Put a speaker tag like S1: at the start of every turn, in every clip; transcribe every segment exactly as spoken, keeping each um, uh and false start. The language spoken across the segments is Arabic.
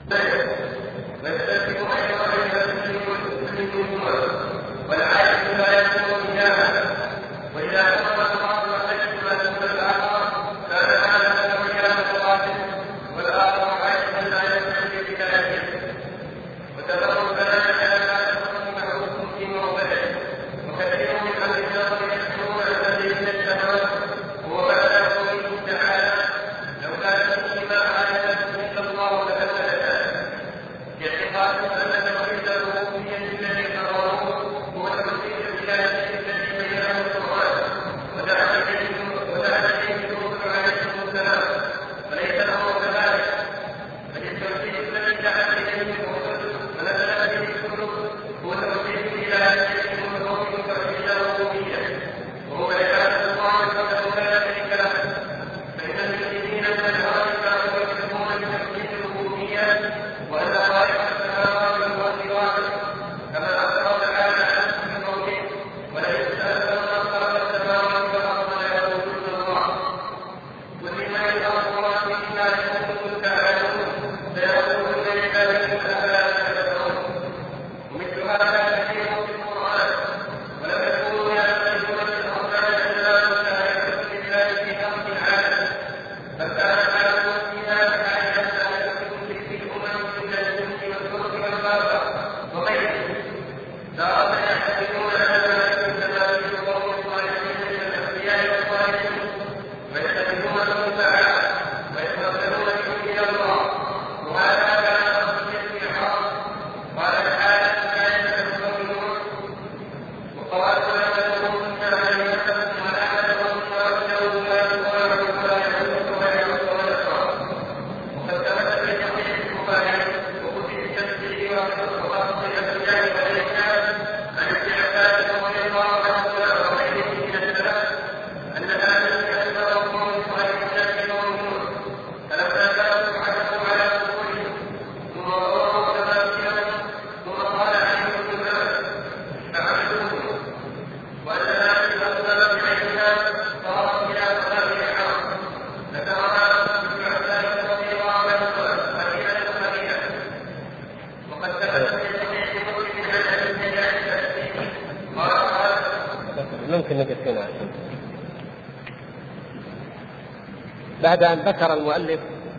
S1: بعد أن ذكر المؤلف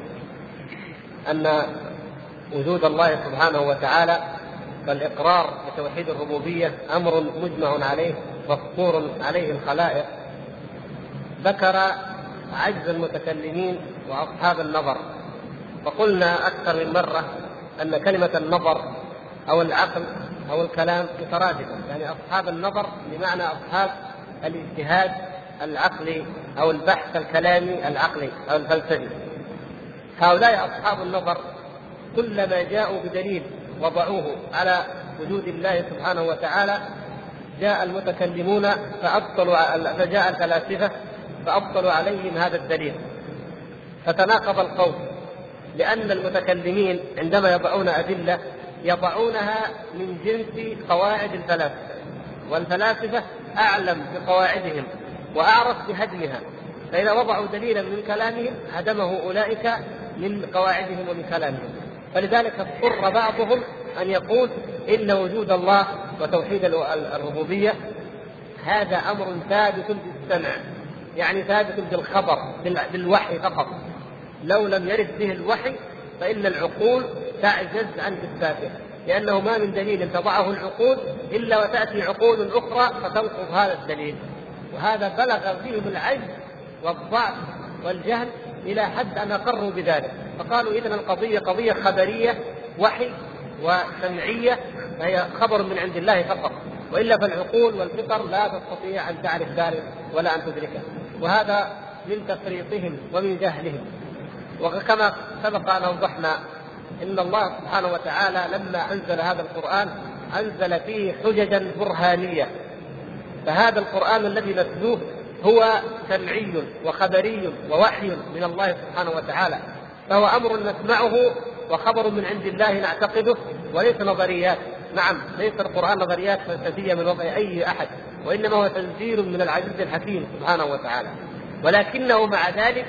S1: أن وجود الله سبحانه وتعالى والإقرار بتوحيد الربوبية أمر مجمع عليه مفطور عليه الخلائق، ذكر عجز المتكلمين وأصحاب النظر. فقلنا أكثر من مرة أن كلمة النظر أو العقل أو الكلام مترادفة، يعني أصحاب النظر بمعنى أصحاب الاجتهاد العقلي أو البحث الكلامي العقلي أو الفلسفي. هؤلاء أصحاب النظر كلما جاءوا بدليل وضعوه على وجود الله سبحانه وتعالى جاء المتكلمون فأبطلوا، فجاء الفلاسفة فأبطلوا عليهم هذا الدليل، فتناقض القول، لأن المتكلمين عندما يضعون أدلة يضعونها من جنس قواعد الفلاسفة، والفلاسفة أعلم بقواعدهم وأعرف بهدمها، فإذا وضعوا دليلا من كلامهم هدمه أولئك من قواعدهم ومن كلامهم. فلذلك اضطر بعضهم أن يقول إن وجود الله وتوحيد الربوبية هذا أمر ثابت بالسمع، يعني ثابت بالخبر بالوحي فقط، لو لم يرد به الوحي فإن العقول تعجز عن إثباته، لأنه ما من دليل تضعه العقول إلا وتأتي عقول أخرى فتنقض هذا الدليل. وهذا بلغ فيهم العجز والضعف والجهل إلى حد أن أقروا بذلك، فقالوا إذن القضية قضية خبرية وحي وسمعية، فهي خبر من عند الله فقط، وإلا فالعقول والفطر لا تستطيع أن تعرف ذلك ولا أن تدركه. وهذا من تفريطهم ومن جهلهم. وكما سبق أن أوضحنا إن الله سبحانه وتعالى لما أنزل هذا القرآن أنزل فيه حججا برهانية، فهذا القرآن الذي نتلوه هو سمعي وخبري ووحي من الله سبحانه وتعالى، فهو أمر نسمعه وخبر من عند الله نعتقده، وليس نظريات. نعم، ليس القرآن نظريات فلسفية من وضع أي أحد، وإنما هو تنزيل من العزيز الحكيم سبحانه وتعالى. ولكنه مع ذلك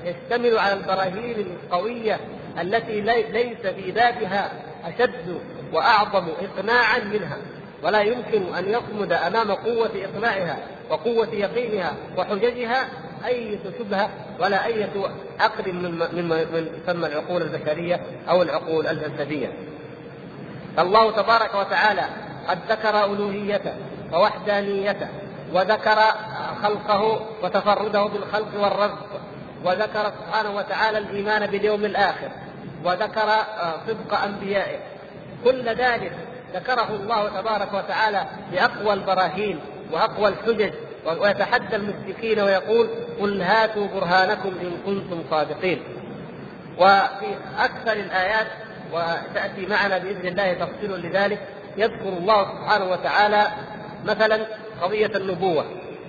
S1: يشتمل على البراهين القوية التي ليس في بابها أشد وأعظم إقناعا منها، ولا يمكن أن يصمد أمام قوة إقناعها وقوة يقينها وحججها أي شبهة ولا أي عقل من من يسمى العقول البشرية أو العقول الفلسفية. الله تبارك وتعالى قد ذكر ألوهيته ووحدانيته، وذكر خلقه وتفرده بالخلق والرزق، وذكر سبحانه وتعالى الإيمان باليوم الآخر، وذكر صدق أنبيائه. كل ذلك ذكره الله تبارك وتعالى بأقوى البراهين وأقوى الحجج، ويتحدى المشركين ويقول: قل هاتوا برهانكم إن كنتم صادقين. وفي أكثر الآيات، وتأتي معنا بإذن الله تفصيل لذلك، يذكر الله سبحانه وتعالى مثلا قضية النبوة.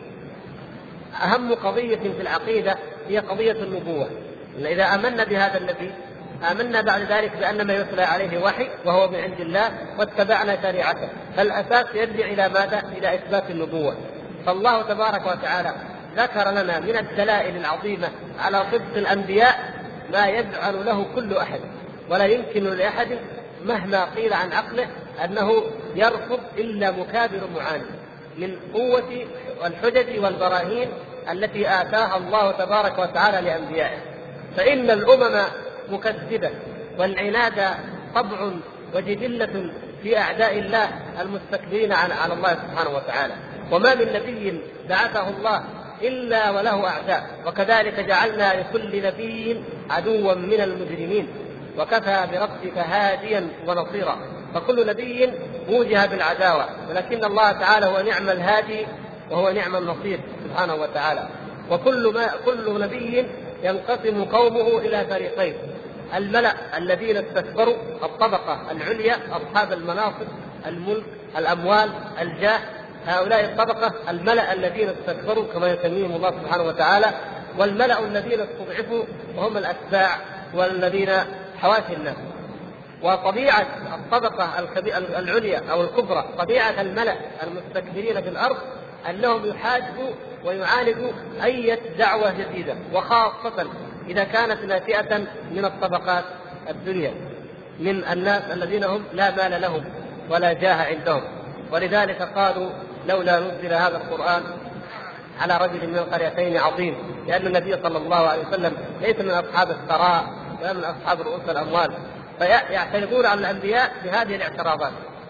S1: أهم قضية في العقيدة هي قضية النبوة. إذا آمنا بهذا النبي آمنا بعد ذلك بأن ما يتلى عليه وحي وهو من عند الله واتبعنا شريعته، فالأساس يرجع إلى ماذا؟ إلى إثبات النبوة. فالله تبارك وتعالى ذكر لنا من الدلائل العظيمة على صدق الأنبياء ما يجعل له كل أحد، ولا يمكن لأحد مهما قيل عن عقله أنه يرفض إلا مكابر معاند من قوة والحجج والبراهين التي آتاها الله تبارك وتعالى لأنبيائه. فإن الأمم مكذبة، والعناد طبع وجبلة في أعداء الله المستكبرين على الله سبحانه وتعالى. وما من نبي بعثه الله إلا وله أعداء، وكذلك جعلنا لكل نبي عدوا من المجرمين، وكفى بربك هاديا ونصيرا. فكل نبي موجه بالعداوة، ولكن الله تعالى هو نعم الهادي وهو نعم النصير سبحانه وتعالى. وكل ما كل نبي ينقسم قومه إلى فريقين: الملأ الذين استكبروا، الطبقة العليا أصحاب المناصب، الملك، الأموال، الجاه، هؤلاء الطبقة الملأ الذين استكبروا كما يسميهم الله سبحانه وتعالى. والملأ الذين استضعفوا وهم الأتباع والذين حواشي الناس. وطبيعة الطبقة العليا أو الكبرى، طبيعة الملأ المستكبرين في الأرض، أنهم يحاجوا ويعالجوا أي دعوة جديدة، وخاصة إذا كانت ناشئة من الطبقات الدنيا، من الناس الذين هم لا مال لهم ولا جاه عندهم. ولذلك قالوا: لولا نزل هذا القرآن على رجل من القريتين عظيم، لأن النبي صلى الله عليه وسلم ليس من أصحاب الثراء ولا من أصحاب رؤوس الأموال، فيعترضون على الأنبياء بهذه الاعتراضات.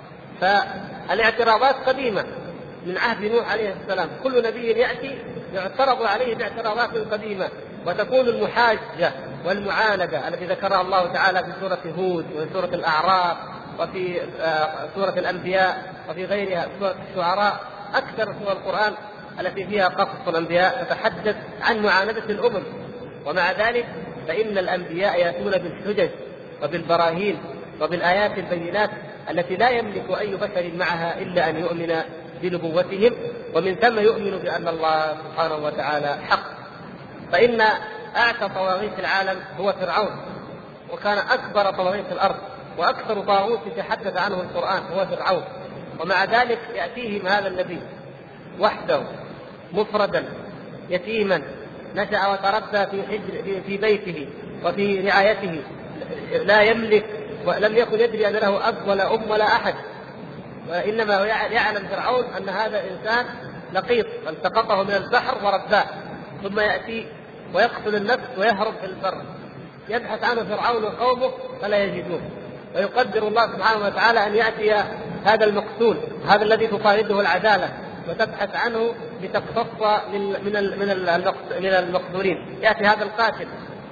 S1: فالاعتراضات قديمة من عهد نوح عليه السلام، كل نبي يأتي يعترض عليه باعتراضات قديمة، وتكون المحاجة والمعاندة التي ذكرها الله تعالى في سورة هود وفي سورة الأعراف وفي سورة الأنبياء وفي غيرها، سورة الشعراء، أكثر سور القرآن التي فيها قصص الأنبياء تتحدث عن معاندة الأمم. ومع ذلك فإن الأنبياء يأتون بالحجج وبالبراهين وبالآيات البينات التي لا يملك أي بشر معها إلا أن يؤمن بنبوتهم، ومن ثم يؤمن بأن الله سبحانه وتعالى حق. فإن أعتى طواغيت العالم هو فرعون، وكان أكبر طواغيت الأرض وأكثر طاغوت يتحدث عنه القرآن هو فرعون. ومع ذلك يأتيهم هذا النبي وحده مفردا يتيما، نشأ وتربى في حجر في بيته وفي رعايته، لا يملك ولم يكن يدري أن له أب ولا أم ولا أحد، وإنما يعلم فرعون أن هذا إنسان لقيط التقطه من البحر ورباه، ثم يأتي ويقتل النفس ويهرب في البر. يبحث عنه فرعون وقومه فلا يجدوه، ويقدر الله سبحانه وتعالى أن يأتي هذا المقتول، هذا الذي تطارده العدالة وتبحث عنه لتقتص من من المقتولين، يأتي هذا القاتل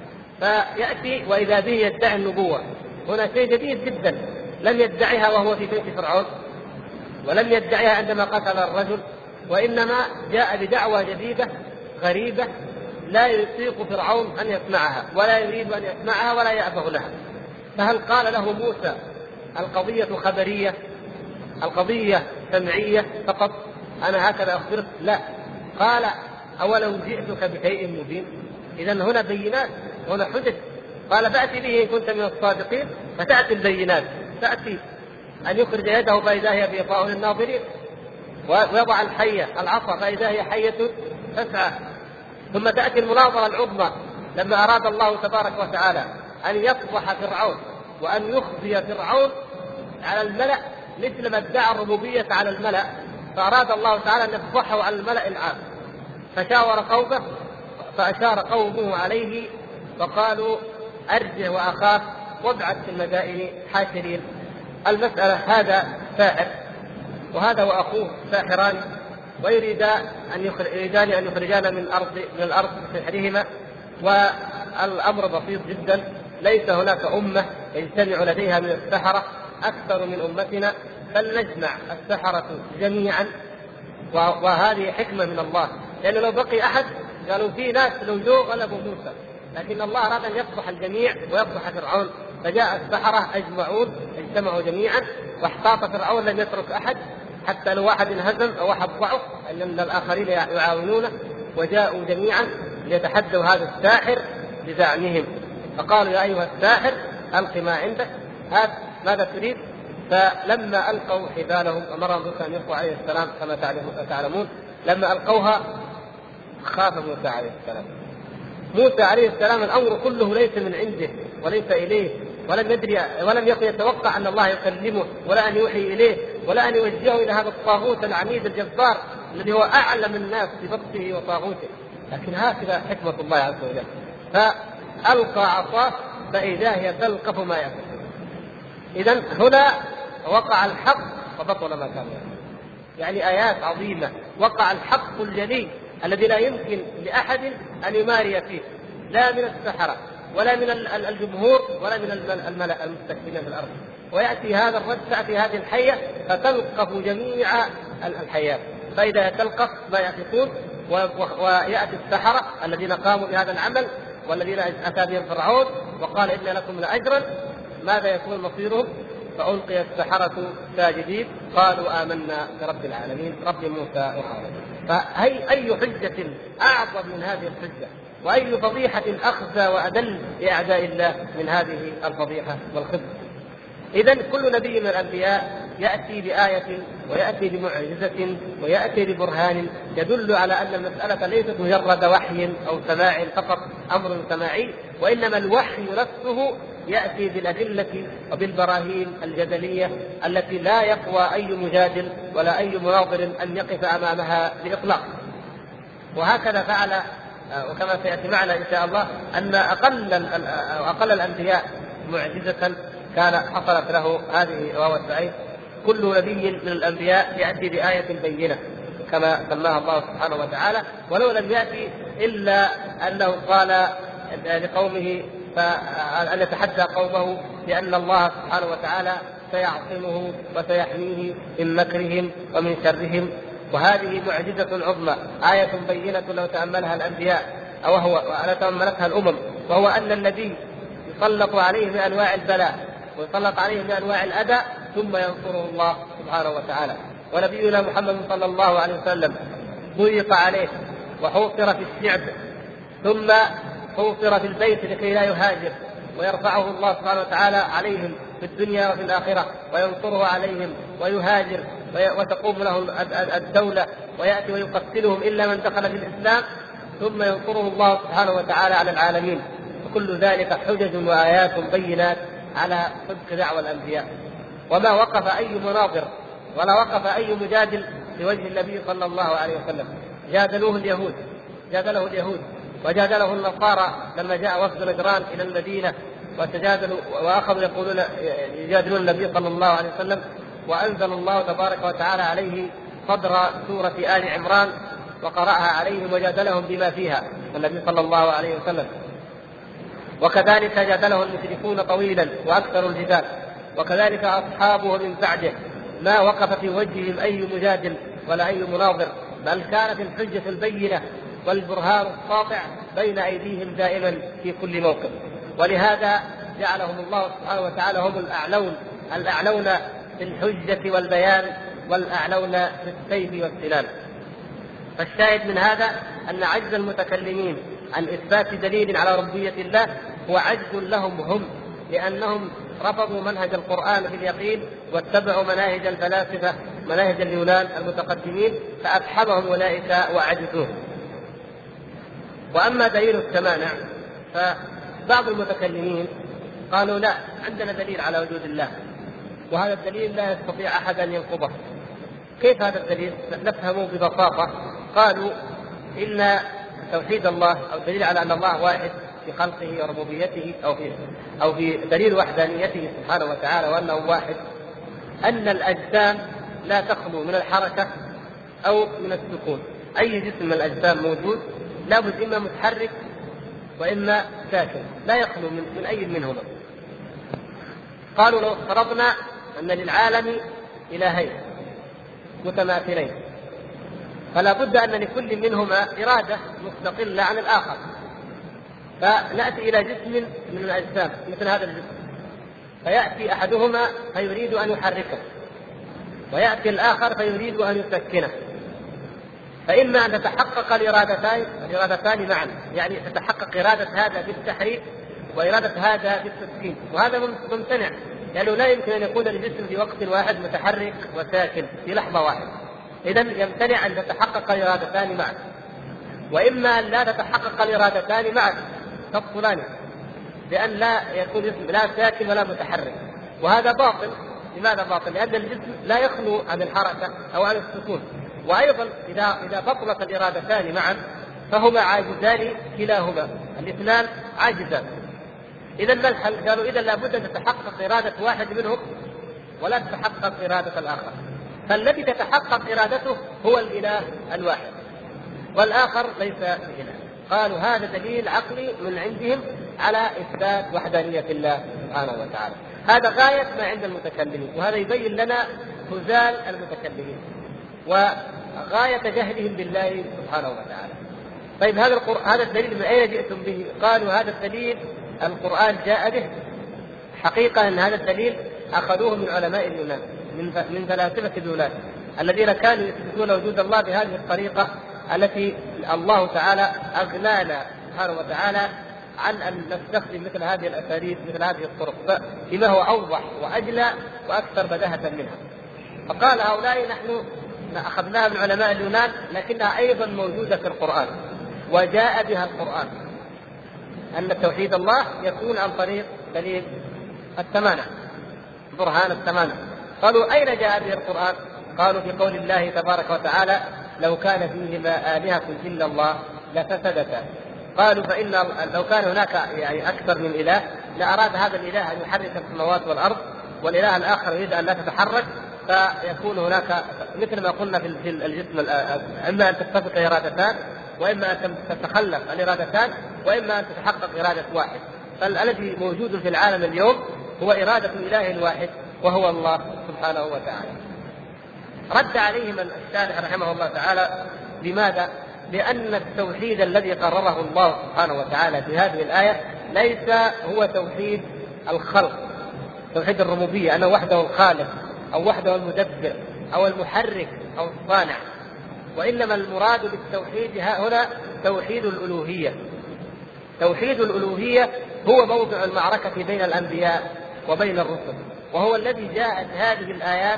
S1: فيأتي وإذا به يدعي النبوة. هنا شيء جديد جدا لم يدعيها وهو في بيت فرعون، ولم يدعيها عندما قتل الرجل، وإنما جاء بدعوة جديدة غريبة لا يطيق فرعون أن يسمعها ولا يريد أن يسمعها ولا يأبه لها. فهل قال له موسى القضية خبرية، القضية سمعية فقط، أنا هكذا أخبرك؟ لا، قال: أولو جئتك بشيء مبين. إذن هنا بينات، هنا حجج. قال: فأتي به إن كنت من الصادقين. فتأتي البينات، تأتي أن يخرج يده فإذا هي بيضاء للناظرين، ويضع الحية العصا فإذا هي حية تسعى. ثم تأتي المناظرة العظمى لما أراد الله تبارك وتعالى أن يفضح فرعون وأن يخزي فرعون على الملأ مثل ما ادعى الربوبية على الملأ، فأراد الله تعالى أن يفضحه على الملأ العام، فشاور قومه فأشار قومه عليه فقالوا أرجع وأخاف وابعث في المدائن حاشرين. المسألة هذا ساحر وهذا وأخوه ساحران، ويريدان أن يريدان أن يخرجان من الأرض من الأرض بسحرهما، والأمر بسيط جدا. ليس هناك أمة يجتمع لديها من السحرة أكثر من أمتنا، فلنجمع السحرة جميعا، وهذه حكمة من الله، لأن لو بقي أحد قالوا في ناس لو جو غلبوا موسى، لكن الله أراد أن يفضح الجميع ويفضح فرعون، فجاء السحرة أجمعون اجتمعوا جميعا، واحتاط فرعون لم يترك أحد حتى لو واحد انهزم أو واحد ضعف أن الآخرين يعاونونه، وجاءوا جميعا ليتحدوا هذا الساحر بزعمهم، فقالوا يا أيها الساحر ألق ما عندك، هات ماذا تريد؟ فلما ألقوا حبالهم أمر موسى أن يلقوا عليه السلام كما تعلمون، لما ألقوها خاف موسى عليه السلام. موسى عليه السلام الأمر كله ليس من عنده وليس إليه، ولم يدري ولم يكن يتوقع أن الله يكلمه ولا أن يوحي إليه ولا أن يوجهه إلى هذا الطاغوت العنيد الجبار الذي هو أعلم الناس ببطشه وطاغوته، لكن هكذا حكمة الله عز وجل. فألقى عصاه فإذا هي تلقف ما يأكل. إذن هنا وقع الحق فبطل ما كان يأكل، يعني آيات عظيمة، وقع الحق الجلي الذي لا يمكن لأحد أن يماري فيه، لا من السحرة ولا من الجمهور ولا من الملأ المستكبرين في الأرض. ويأتي هذا الرجل، تأتي هذه الحية فتلقف جميع الحيات، فإذا تلقف ما يأفكون، ويأتي السحرة الذين قاموا بهذا العمل والذين أتى بهم فرعون وقال إن لكم لأجرا، ماذا يكون مصيرهم؟ فألقي السحرة ساجدين قالوا آمنا برب العالمين رب موسى وهارون. فهي أي حجة أعظم من هذه الحجة، وأي فضيحة أخزى وأدل لأعداء الله من هذه الفضيحة والخزي. إذن كل نبي من الأنبياء يأتي بآية ويأتي بمعجزة ويأتي ببرهان يدل على أن المسألة ليست مجرد وحي أو سماع فقط، أمر سماعي، وإنما الوحي نفسه يأتي بالأدلة وبالبراهين الجدلية التي لا يقوى أي مجادل ولا أي مناظر أن يقف أمامها بإطلاق. وهكذا فعل، وكما سيأتي معنا إن شاء الله أن أقل أقل الأنبياء معجزة كان حصلت له هذه وهو السعيد. كل نبي من الأنبياء يأتي بآية بينة كما سماها الله سبحانه وتعالى، ولو لم يأتي إلا أنه قال لقومه فأن يتحدى قومه بأن الله سبحانه وتعالى سيعصمه وسيحميه من مكرهم ومن شرهم. وهذه معجزة عظمى، آية بينة لو تأملها الأنبياء أو هو وأنا تأملتها الأمم، وهو أن النبي يسلط عليه بأنواع البلاء ويسلط عليه بأنواع الأذى ثم ينصره الله سبحانه وتعالى. ونبينا محمد صلى الله عليه وسلم ضيق عليه وحوصر في الشعب ثم حوصر في البيت لكي لا يهاجر، ويرفعه الله سبحانه وتعالى عليهم في الدنيا وفي الآخرة وينصره عليهم ويهاجر وتقوم له الدولة ويأتي ويقتلهم إلا من دخل في الإسلام، ثم ينصره الله سبحانه وتعالى على العالمين. وكل ذلك حجج وآيات بينات على صدق دعوى الأنبياء. وما وقف أي مناظر ولا وقف أي مجادل لوجه النبي صلى الله عليه وسلم. جادلوه اليهود جادله اليهود وجادله النصارى لما جاء وفد نجران إلى المدينة وتجادلوا وأخذوا يقولون يجادلون النبي صلى الله عليه وسلم، وأنزل الله تبارك وتعالى عليه صدر سورة آل عمران وقرأها عليهم وجادلهم بما فيها النبي صلى الله عليه وسلم. وكذلك جادله المشركون طويلا وأكثر الجدال، وكذلك أصحابه من بعده ما وقف في وجههم أي مجادل ولا أي مناظر، بل كانت الحجة البينة والبرهان الساطع بين أيديهم دائما في كل موقف. ولهذا جعلهم الله سبحانه وتعالى هم الأعلون الأعلون في الحجة والبيان والأعلون في السيف والسنان. فالشاهد من هذا أن عجز المتكلمين عن إثبات دليل على ربوبية الله هو عجز لهم هم، لأنهم رفضوا منهج القرآن في اليقين واتبعوا مناهج الفلاسفة مناهج اليونان المتقدمين فأفحمهم أولئك وعجزوهم. وأما دليل التمانع فبعض المتكلمين قالوا لا، عندنا دليل على وجود الله، وهذا الدليل لا يستطيع أحد أن ينقضه. كيف هذا الدليل؟ نفهمه ببساطة. قالوا إن توحيد الله أو دليل على أن الله واحد في خلقه وربوبيته أو في أو في دليل وحدانيته سبحانه وتعالى وأنه واحد، أن الأجسام لا تخلو من الحركة أو من السكون. أي جسم من الأجسام موجود لابد إما متحرك وإما ساكن، لا يخلو من, من أي منهما. قالوا لو افترضنا أن للعالم إلهين متماثلين فلا بد أن لكل منهما إرادة مستقلة عن الآخر، فنأتي إلى جسم من الأجسام مثل هذا الجسم، فيأتي أحدهما فيريد أن يحركه، ويأتي الآخر فيريد أن يسكنه، فإما أن تتحقق الإرادتان الإرادتان معا، يعني تتحقق إرادة هذا بالتحريك وإرادة هذا بالتسكين، وهذا ممتنع لأنه لا يمكن أن يكون الجسم في وقت واحد متحرك وساكن في لحظة واحدة. إذن يمتنع أن تتحقق الإرادتان معا، وإما أن لا تتحقق الإرادتان معا تفصلان، لأن لا يكون جسم لا ساكن ولا متحرك، وهذا باطل. لماذا باطل؟ لأن الجسم لا يخلو عن الحركة أو عن السكون، وأيضا إذا إذا بطلت الإرادتان معا فهما عاجزان كلاهما، الاثنان عاجزان. إذا ما الحل؟ قالوا إذا لابد أن تتحقق إرادة واحد منهم ولا تتحقق إرادة الآخر، فالذي تتحقق إرادته هو الإله الواحد والآخر ليس بإله. قالوا هذا دليل عقلي من عندهم على إثبات وحدانية الله سبحانه وتعالى. هذا غاية ما عند المتكلمين، وهذا يبين لنا خذال المتكلمين وغاية جهلهم بالله سبحانه وتعالى. طيب هذا القرآن هذا الدليل من أين جئتم به؟ قالوا هذا الدليل القرآن جاء به. حقيقة أن هذا الدليل أخذوه من علماء اليونان، من من فلاسفة اليونان الذين كانوا يثبتون وجود الله بهذه الطريقة التي الله تعالى أغنانا سبحانه وتعالى عن أن نستخدم مثل هذه الأساليب مثل هذه الطرق فيما هو أوضح وأجلى وأكثر بداهة منها. فقال هؤلاء نحن أخذناها من علماء اليونان لكنها أيضا موجودة في القرآن وجاء بها القرآن، أن توحيد الله يكون عن طريق دليل التمانع، برهان التمانع. قالوا أين جاء به القرآن؟ قالوا في قول الله تبارك وتعالى لو كان فيهما آلهة إلا الله لفسدتا. قالوا فإن لو كان هناك يعني أكثر من إله لأراد هذا الإله أن يحرك السماوات والأرض والإله الآخر يريد أن لا تتحرك، فيكون هناك مثل ما قلنا في الجسم إما أن تتفق إرادتان وإما أن تتخلف الإرادتان وإما أن تتحقق إرادة واحد. فالذي موجود في العالم اليوم هو إرادة إله واحد وهو الله سبحانه وتعالى. رد عليهم الشارح رحمه الله تعالى بماذا؟ لأن التوحيد الذي قرره الله سبحانه وتعالى في هذه الآية ليس هو توحيد الخلق، توحيد الربوبية أنه وحده الخالق أو وحده المدبر أو المحرك أو الصانع، وإنما المراد بالتوحيد هنا توحيد الألوهية. توحيد الألوهية هو موضع المعركة بين الأنبياء وبين الرسل، وهو الذي جاءت هذه الآيات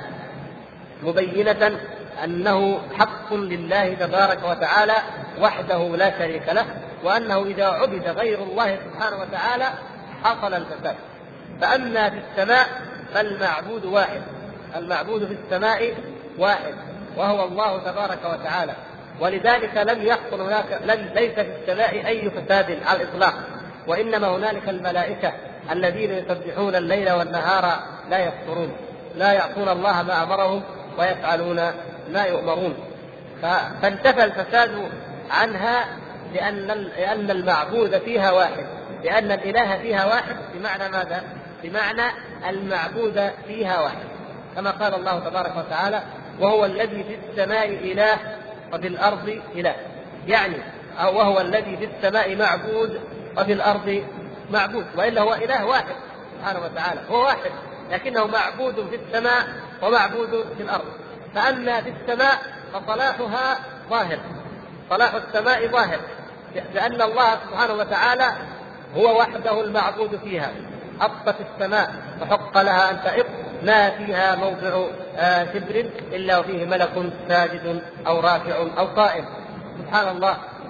S1: مبينة أنه حق لله تبارك وتعالى وحده لا شريك له، وأنه إذا عبد غير الله سبحانه وتعالى حصل الفساد. فأما في السماء فالمعبود واحد، المعبود في السماء واحد وهو الله تبارك وتعالى، ولذلك لم يحصل هناك لم ليس في السماء أي فساد على الإطلاق، وإنما هنالك الملائكة الذين يسبحون الليل والنهار لا يفترون، لا يعصون الله ما أمرهم ويفعلون ما يؤمرون. فانتفى الفساد عنها لأن لأن المعبود فيها واحد، لأن الإله فيها واحد، بمعنى ماذا؟ بمعنى المعبود فيها واحد، كما قال الله تبارك وتعالى وهو الذي في السماء إله وفي الأرض إله، يعني وهو الذي في السماء معبود وفي الأرض معبود، وإلا هو إله واحد سبحانه وتعالى، هو واحد لكنه معبود في السماء ومعبود في الأرض. فأما في السماء فصلاحها ظاهر، صلاح السماء ظاهر، لأن الله سبحانه وتعالى هو وحده المعبود فيها. أطت السماء فحق لها أن تئط ما فيها موضع شبر إلا وفيه ملك ساجد أو راكع أو قائم. سبحان الله.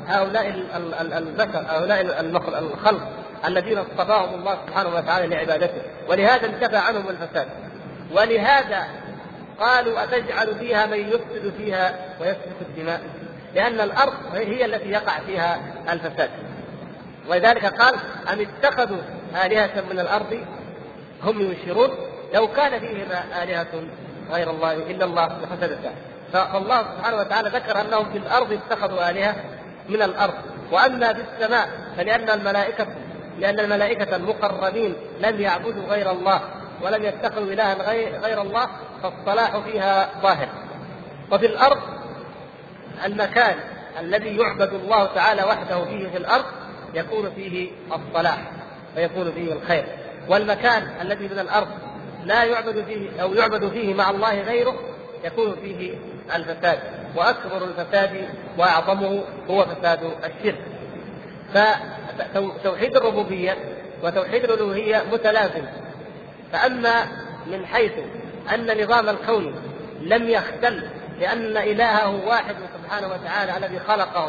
S1: هؤلاء البشر، هؤلاء الخلق الذين اصطفاهم الله سبحانه وتعالى لعبادته، ولهذا انتفى عنهم الفساد. ولهذا قالوا أتجعل فيها من يفسد فيها ويسفك الدماء، لأن الأرض هي التي يقع فيها الفساد. ولذلك قال أم اتخذوا آلهة من الأرض هم ينشرون لو كان فيهم آلهة غير الله إلا الله لفسدتا. فالله سبحانه وتعالى ذكر أنهم في الأرض اتخذوا آلهة من الأرض. وأما في السماء فلأن الملائكة لأن الملائكة المقربين لم يعبدوا غير الله ولم يتخذوا إلها غير الله، فالصلاح فيها ظاهر. وفي الأرض المكان الذي يعبد الله تعالى وحده فيه في الأرض يكون فيه الصلاح ويكون فيه الخير، والمكان الذي من الأرض لا يعبد فيه أو يعبد فيه مع الله غيره يكون فيه الفساد، وأكبر الفساد وأعظمه هو فساد الشرك. فتوحيد الربوبية وتوحيد الألوهية متلازم. فأما من حيث أن نظام الكون لم يختل لأن إلهه واحد سبحانه وتعالى الذي خلقه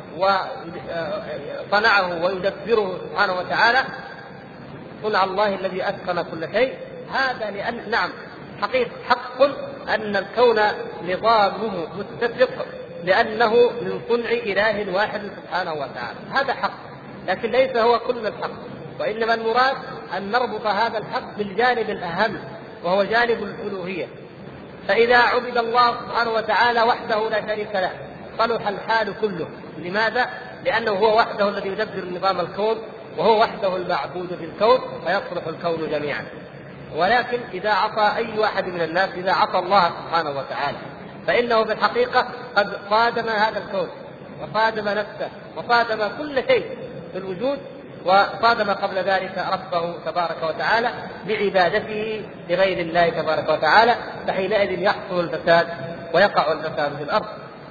S1: وصنعه ويدبره سبحانه وتعالى، صنع الله الذي أتقن كل شيء، هذا لأن نعم حقيقة حق أن الكون نظامه متفق لأنه من صنع إله واحد سبحانه وتعالى، هذا حق، لكن ليس هو كل الحق، وإنما المراد أن نربط هذا الحق بالجانب الأهم وهو جانب الألوهية. فإذا عبد الله سبحانه وتعالى وحده لا شريك له صلح الحال كله. لماذا؟ لأنه هو وحده الذي يدبر نظام الكون، وهو وحده المعبود في الكون، فيصلح الكون جميعا. ولكن إذا عصى أي واحد من الناس، إذا عصى الله سبحانه وتعالى، فإنه بالحقيقة قد صادم هذا الكون وصادم نفسه وصادم كل شيء في الوجود، وصادم قبل ذلك ربه تبارك وتعالى بعبادته لغير الله تبارك وتعالى، فحينئذ يحصل الفساد ويقع الفساد في الأرض.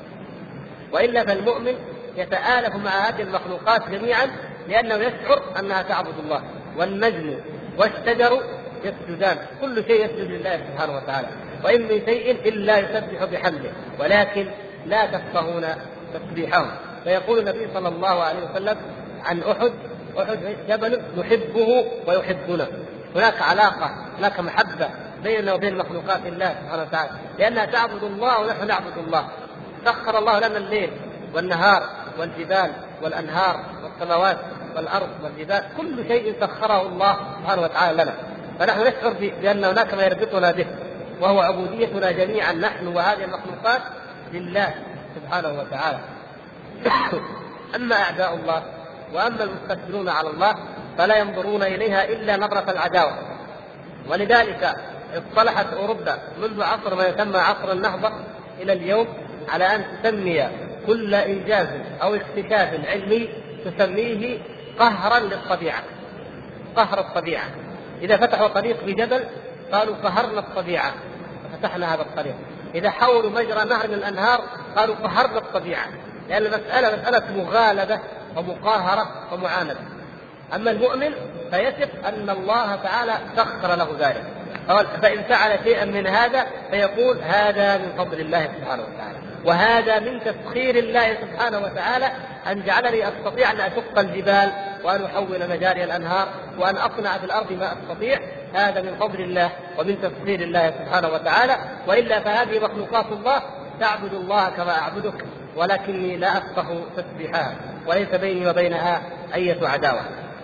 S1: وإلا فالمؤمن يتآلف مع هذه المخلوقات جميعا لأنه يشعر أنها تعبد الله، والنجم والشجر يسجدان، كل شيء يسجد لله سبحانه وتعالى، وإن من شيء إلا يسبح بحمده ولكن لا تفقهون تسبيحهم. فيقول النبي صلى الله عليه وسلم عن أحد: أحد جبل نحبه ويحبنا. هناك علاقة، هناك محبة بيننا وبين مخلوقات الله سبحانه وتعالى، لأنها تعبد الله ونحن نعبد الله. سخر الله لنا الليل والنهار والجبال والأنهار والسماوات والأرض والجبال، كل شيء سخره الله سبحانه وتعالى لنا، فنحن نشعر بأن هناك ما يربطنا به، وهو عبوديتنا جميعا نحن وهذه المخلوقات لله سبحانه وتعالى. أما أعداء الله وأما المستكبرون على الله فلا ينظرون إليها إلا نظرة العداوة. ولذلك اصطلحت أوروبا منذ عصر ما يسمى عصر النهضة إلى اليوم على أن تسمي كل إنجاز أو اكتشاف علمي تسميه قهرا للطبيعة، قهر الطبيعة. إذا فتحوا طريق بجبل قالوا قهرنا الطبيعة ففتحنا هذا الطريق، إذا حولوا مجرى نهر من الأنهار قالوا قهرنا الطبيعة، لأن المسألة مسألة مغالبة ومقاهرة ومعاندة. أما المؤمن فيثق أن الله تعالى سخر له ذلك، فإن فعل شيئا من هذا فيقول هذا من فضل الله سبحانه وتعالى، وهذا من تسخير الله سبحانه وتعالى أن جعلني أستطيع أن أشق الجبال وأن أحول مجاري الأنهار وأن أصنع في الأرض ما أستطيع، هذا من فضل الله ومن تسخير الله سبحانه وتعالى. وإلا فهذه مخلوقات الله تعبد الله كما أعبدك، ولكني لا أفقه تسبيحها وليس بيني وبينها أي عداوة.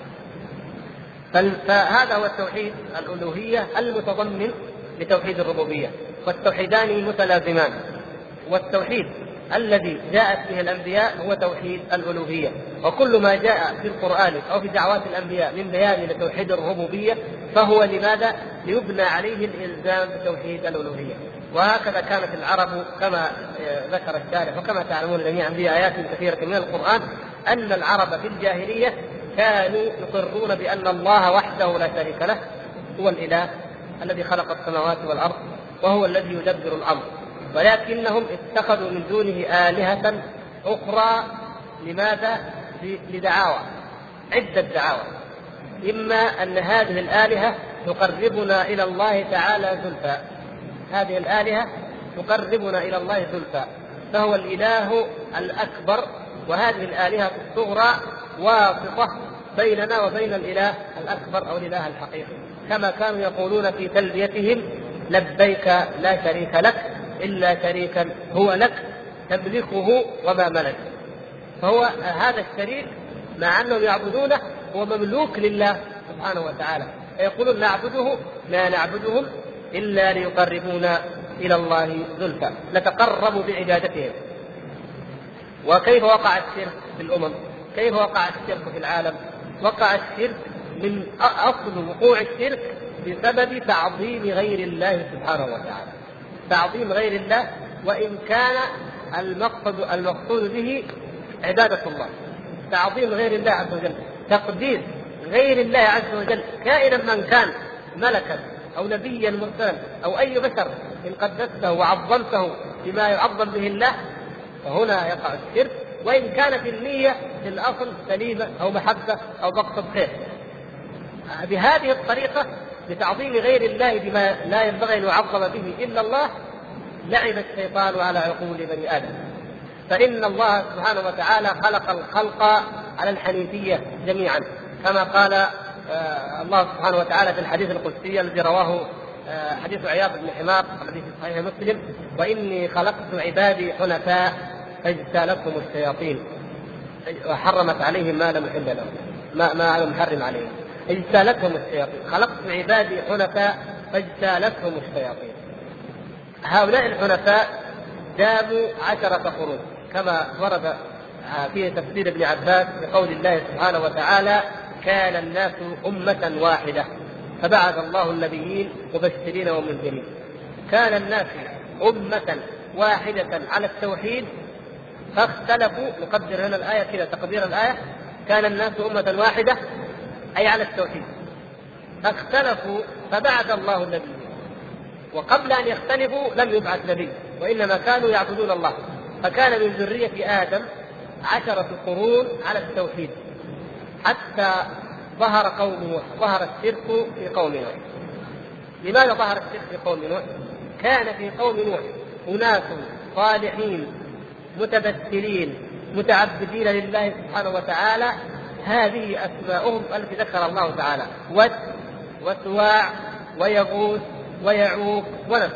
S1: فهذا هو التوحيد الألوهية المتضمن لتوحيد الربوبية، والتوحيدان متلازمان. والتوحيد الذي جاءت به الأنبياء هو توحيد الألوهية، وكل ما جاء في القرآن أو في دعوات الأنبياء من بيان لتوحيد الربوبية فهو لماذا؟ ليبنى عليه الإلزام بتوحيد الألوهية. وهكذا كانت العرب كما ذكر الشارح وكما تعلمون جميعا في آيات كثيرة من القرآن أن العرب في الجاهلية كانوا يقرون بأن الله وحده لا شريك له هو الإله الذي خلق السماوات والأرض وهو الذي يدبر الأمر، ولكنهم اتخذوا من دونه آلهة أخرى. لماذا؟ لدعاوى، عدة دعاوى. إما أن هذه الآلهة تقربنا إلى الله تعالى زلفى، هذه الآلهة تقربنا إلى الله زلفى، فهو الإله الأكبر وهذه الآلهة الصغرى واسطة بيننا وبين الإله الأكبر أو الإله الحقيقي، كما كانوا يقولون في تلبيتهم: لبيك لا شريك لك إلا شريكا هو لك تملكه وما ملك. فهو هذا الشريك مع أنهم يعبدونه هو مملوك لله سبحانه وتعالى، فيقولون: نعبده لا نعبدهم إلا ليقربونا إلى الله زلفى، نتقرب بعبادتهم. وكيف وقع الشرك في الأمم؟ كيف وقع الشرك في العالم؟ وقع الشرك من أصل وقوع الشرك بسبب تعظيم غير الله سبحانه وتعالى، تعظيم غير الله، وإن كان المقصد المقصود به عبادة الله. تعظيم غير الله عز وجل، تقديس غير الله عز وجل كائنا من كان، ملكا أو نبيا مرسلا أو أي بشر، إن قدسته وعظمته بما يعظم به الله فهنا يقع الشرك، وإن كانت النية في الأصل سليمة أو محبة أو مقصد خير. بهذه الطريقة بتعظيم غير الله بما لا ينبغي أن يعظم به إلا الله لعب الشيطان على عقول بني آدم. فإن الله سبحانه وتعالى خلق الخلق على الحنيفية جميعا، كما قال آه الله سبحانه وتعالى في الحديث القدسي الذي رواه آه حديث عياض بن حمار الذي في صحيح مسلم: وإني خلقت عبادي حنفاء فاجتالتهم الشياطين وحرمت عليهم ما لم يحل لهم، ما ما لم يحرم عليهم، اجتالتهم الشياطين. خلقت عبادي حنفاء فاجتالتهم الشياطين. هؤلاء الحنفاء داموا عشرة قرون، كما ورد في تفسير ابن عباس بقول الله سبحانه وتعالى: كان الناس أمة واحدة فبعث الله النبيين مبشرين ومنذرين. كان الناس أمة واحدة على التوحيد فاختلفوا. نقدر هنا الآية كذا تقدير الآية: كان الناس أمة واحدة أي على التوحيد فاختلفوا فبعث الله النبيين. وقبل أن يختلفوا لم يبعث نبي، وإنما كانوا يعبدون الله. فكان من ذرية آدم عشرة قرون على التوحيد حتى ظهر قوم نوح، ظهر الشرك في قوم نوح. لماذا ظهر الشرك في قوم نوح؟ كان في قوم نوح أناس صالحين متبتلين متعبدين لله سبحانه وتعالى، هذه أسماؤهم التي ذكر الله تعالى: ود وسواع ويغوث ويعوق ونسر.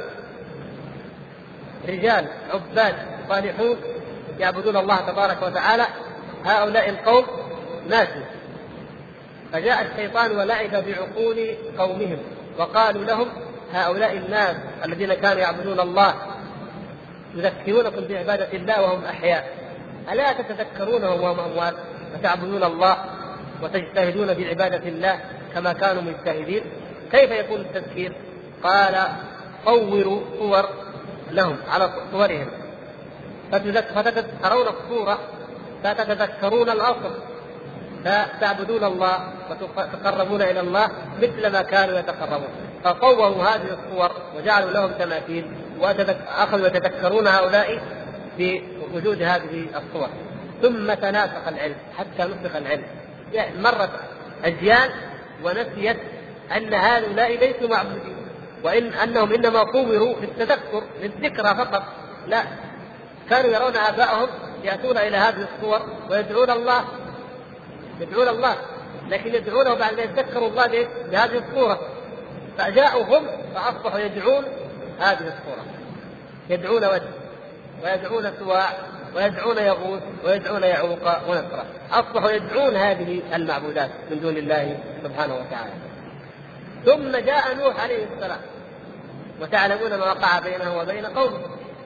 S1: رجال عباد صالحون يعبدون الله تبارك وتعالى. هؤلاء القوم ناسوا، فجاء الشيطان ولعب بعقول قومهم وقالوا لهم: هؤلاء الناس الذين كانوا يعبدون الله يذكرونكم بعبادة الله وهم أحياء، ألا تتذكرونهم وهم أموات وتعبدون الله وتجتهدون بعبادة الله كما كانوا مجتهدين؟ كيف يكون التذكير؟ قال: صوروا صور لهم على صورهم فتتذكرون الصورة فتتذكرون الأصل، فتعبدون الله وتقربون إلى الله مثل ما كانوا يتقربون. فصوروا هذه الصور وجعلوا لهم تماثيل وأخذوا يتذكرون هؤلاء بوجود هذه الصور. ثم تناسخ العلم حتى نسخ العلم، يعني مرت أجيال ونسيت أن هؤلاء ليسوا معبودين، وإن أنهم إنما صوروا للتذكر للذكرى فقط. لا، كانوا يرون آباءهم يأتون إلى هذه الصور ويدعون الله يدعون الله لكن يدعونه بعد أن يتذكروا الله بهذه الصورة. فجاءوا هم فأصبحوا يدعون هذه الصورة، يدعون ود ويدعون سواع ويدعون يغوث ويدعون يعوق ونسرا. أصبحوا يدعون هذه المعبودات من دون الله سبحانه وتعالى. ثم جاء نوح عليه السلام، وتعلمون ما وقع بينه وبين قومه،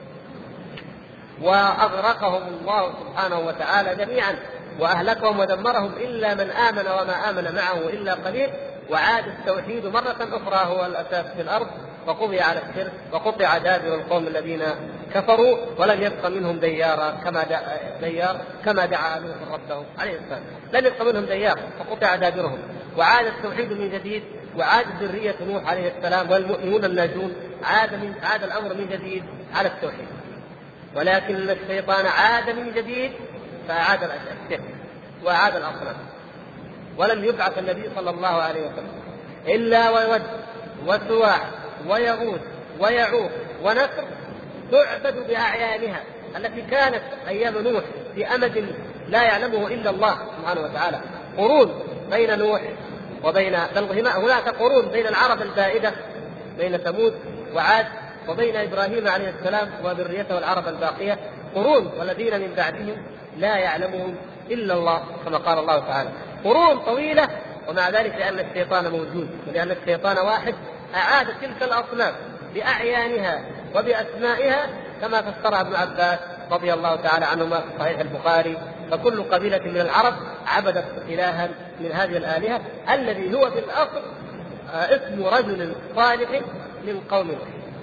S1: وأغرقهم الله سبحانه وتعالى جميعا وأهلكهم ودمرهم إلا من آمن وما آمن معه إلا قليل. وعاد التوحيد مرة أخرى هو الأساس في الأرض، وقضي على الشرك وقطع دابر القوم الذين كفروا، ولم يبق منهم ديار كما ديار كما دعا نوح ربه عليه السلام. لم يبق منهم ديار فقطع دابرهم، وعاد التوحيد من جديد، وعاد ذرية نوح عليه السلام والمؤمنون الناجون، عاد من عاد الأمر من جديد على التوحيد. ولكن الشيطان عاد من جديد فأعاد الشرك وأعاد الأصنام. ولم يبعث النبي صلى الله عليه وسلم إلا ويود وسواع ويغوث ويعوق ونسر تعبد بأعيانها التي كانت أيام نوح في أمد لا يعلمه إلا الله سبحانه وتعالى. قرون بين نوح وبين هناك قرون بين العرب البائدة بين ثمود وعاد وبين إبراهيم عليه السلام وذريته العرب الباقية، قرون والذين من بعدهم لا يعلمهم إلا الله كما قال الله تعالى. قرون طويلة، ومع ذلك لأن الشيطان موجود ولأن الشيطان واحد أعاد تلك الأصنام بأعيانها وبأسمائها كما فسرها ابن عباس رضي الله تعالى عنهما في صحيح البخاري: فكل قبيلة من العرب عبدت إلها من هذه الآلهة الذي هو في الأصل اسم رجل صالح من قوم نوح.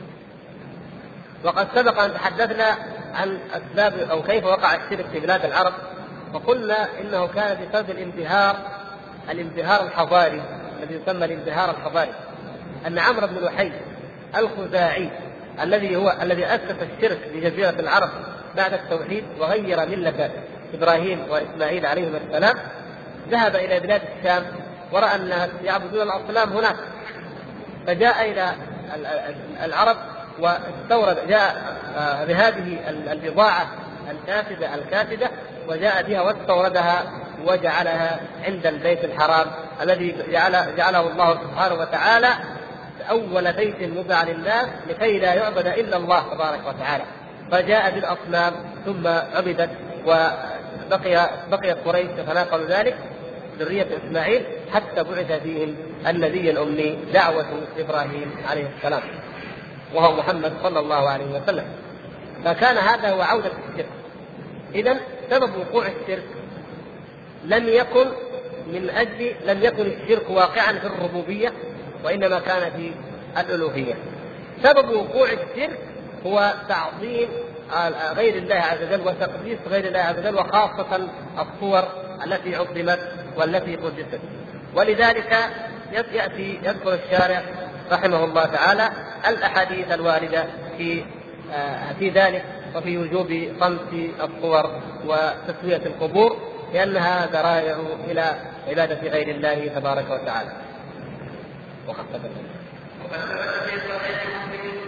S1: وقد سبق أن تحدثنا عن أسباب أو كيف وقع الشرك في بلاد العرب، وقلنا إنه كان بسبب الانبهار الانبهار الحضاري الذي يسمى الانبهار الحضاري. أن عمرو بن لحي الخزاعي الذي هو الذي أسس الشرك في جزيرة العرب بعد التوحيد وغير ملة إبراهيم وإسماعيل عليهما السلام، ذهب إلى بلاد الشام ورأى الناس يعبدون الأصنام هناك، فجاء إلى العرب واستورد جاء بهذه البضاعة الكاسدة الكاسدة وجاء بها واستوردها وجعلها عند البيت الحرام الذي جعل جعله الله سبحانه وتعالى أول بيت وضع لله لكي لا يعبد إلا الله تبارك وتعالى. فجاء بالأصنام ثم عبدت، وبقي بقيت قريش تتناقل ذلك ذرية إسماعيل حتى بعث فيهم النبي الأمي دعوة إبراهيم عليه السلام وهو محمد صلى الله عليه وسلم. فكان هذا هو عودة الشرك. إذن سبب وقوع الشرك لم يكن من أجل لم يكن الشرك واقعا في الربوبية، وإنما كان في الألوهية. سبب وقوع الشرك هو تعظيم غير الله عز وجل وتقديس غير الله عز وجل، وخاصة الصور التي عظمت والتي قدست. ولذلك يأتي يذكر الشارع رحمه الله تعالى الأحاديث الواردة في في ذلك وفي وجوب صمت الصور وتسوية القبور، لأنها ذرائع إلى عبادة غير الله تبارك وتعالى. وقد ثبت في صحيح مسلم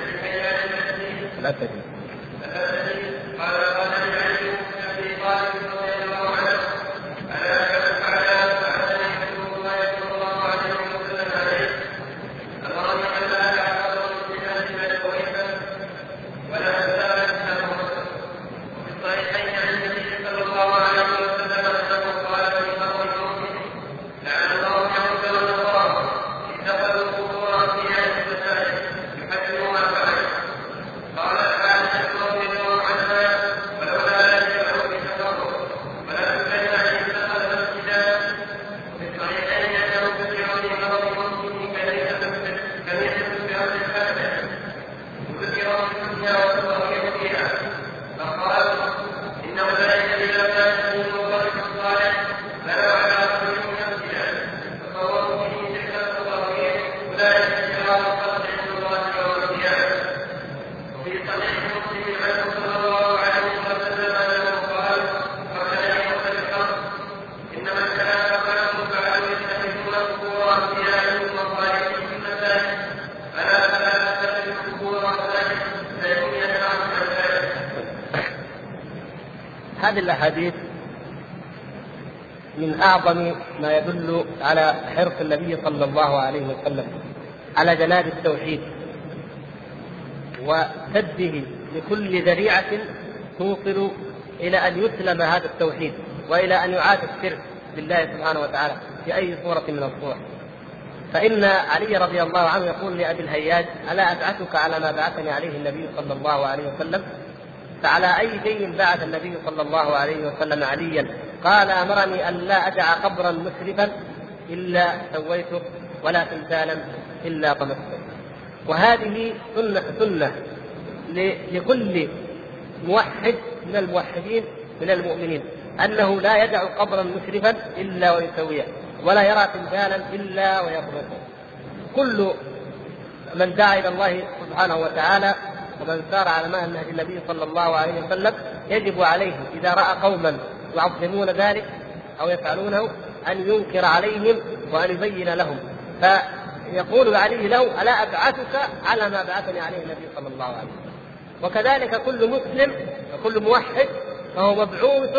S1: لا تجد قال قال علي بن ابي طالب رضي الله عنه: الا فعل فعل رسول الله صلى الله عليه وسلم عليه اللهم لا تعبد بهذه الوحده ولا تزال تنامه. وفي الصحيحين عن النبي صلى الله عليه وسلم انه قال في قول المؤمن: لعن الله اليهود والنصارى اتخذوا قبور انبياء المساجد يحكموا ما فعل. قال عائشة رضي الله عنها: ولولا ذلك لهم بتفرق ولكن بين ان اتخذ مسجدا. وفي الصحيحين انه ذكر في مرض مسلم كنيسة بأرض الكعبة وذكر في الدنيا والصغير فيها، فقال انه ذلك اذا كان من الوضع الصالح فلا على رجل مسجدا فصوروا به تلك الصغير اولئك شرار الخلق عند الله والانبياء. وفي صحيح مسلم عنه صلى الله عليه وسلم انه قال قبل ان يوصل الحق: انما الكلام كانوا فعلوا يتخذون قبور انبيائهم وصالحين في المساجد فلا فلا تتخذوا قبور مساجد فإني أنهاكم عن ذلك. هذه الأحاديث من أعظم ما يدل على حرص النبي صلى الله عليه وسلم على جلال التوحيد وسده لكل ذريعة توصل إلى أن يسلم هذا التوحيد وإلى أن يعاد الشرك بالله سبحانه وتعالى في أي صورة من الصور. فإن علي رضي الله عنه يقول لأبي الهياج: ألا أبعثك على ما بعثني عليه النبي صلى الله عليه وسلم؟ فعلى أي شيء بعث النبي صلى الله عليه وسلم عليا؟ قال: أمرني أن لا أدع قبرا مسرفا إلا سويته ولا تمثالا إلا طمسته. وهذه سنة, سنة لكل موحد من الموحدين من المؤمنين، أنه لا يدع قبرا مسرفا إلا ويسويه، ولا يرى تمثالا إلا ويطمسه. كل من دعا إلى الله سبحانه وتعالى ومن سار على منهج النبي صلى الله عليه وسلم يجب عليه إذا رأى قوما يعظمون ذلك أو يفعلونه أن ينكر عليهم وأن يبين لهم. فيقول عليه له: ألا أبعثك على ما بعثني عليه النبي صلى الله عليه وسلم. وكذلك كل مسلم وكل موحد فهو مبعوث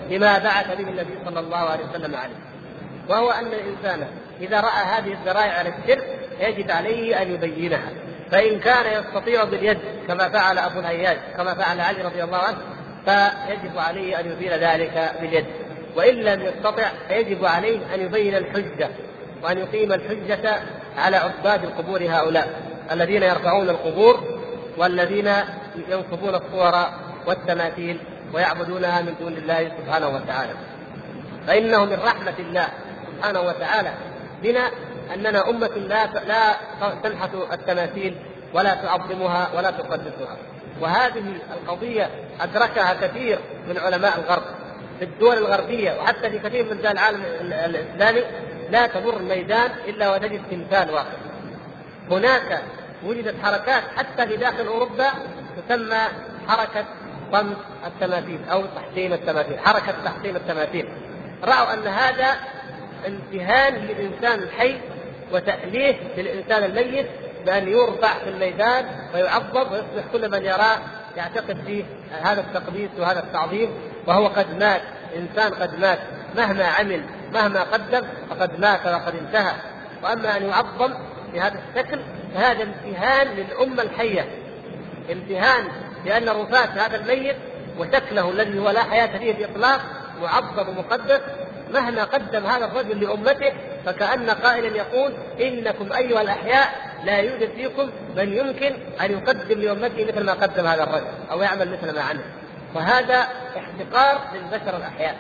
S1: لما بعث به النبي صلى الله عليه وسلم عليه، وهو أن الإنسان إذا رأى هذه الذرائع على الشرك يجب عليه أن يبينها، فإن كان يستطيع باليد كما فعل أبو الهياج كما فعل علي رضي الله عنه فيجب عليه أن يبين ذلك باليد، وإن لم يستطع فيجب عليه أن يبين الحجة وأن يقيم الحجة على عباد القبور هؤلاء الذين يرفعون القبور والذين ينصبون الصور والتماثيل ويعبدونها من دون الله سبحانه وتعالى. فإنه من رحمة الله سبحانه وتعالى بنا أننا أمة لا لا تنحت التماثيل ولا تعظمها ولا تقدسها. وهذه القضية أدركها كثير من علماء الغرب في الدول الغربية، وحتى في كثير من دول العالم الإسلامي لا تمر الميدان إلا وتجد تمثال واحد. هناك وجدت حركات حتى في داخل أوروبا تسمى حركة طمس التماثيل أو تحطيم التماثيل، حركة تحطيم التماثيل. رأوا أن هذا امتهان للإنسان الحي وتأليه للإنسان الميت بأن يرفع في الميدان ويعظم ويصبح كل من يراه يعتقد فيه هذا التقديس وهذا التعظيم، وهو قد مات، إنسان قد مات مهما عمل مهما قدم فقد مات وقد انتهى. وأما أن يعظم بهذا الشكل فهذا امتهان للأمة الحية، امتهان لأن رفاة هذا الميت وشكله الذي هو لا حياة فيه بإطلاق معظم ومقدس مهما قدم هذا الرجل لأمته، فكأن قائلا يقول إنكم أيها الأحياء لا يوجد فيكم من يمكن أن يقدم لأمته مثل ما قدم هذا الرجل أو يعمل مثل ما عمل. وهذا احتقار للبشر الأحياء.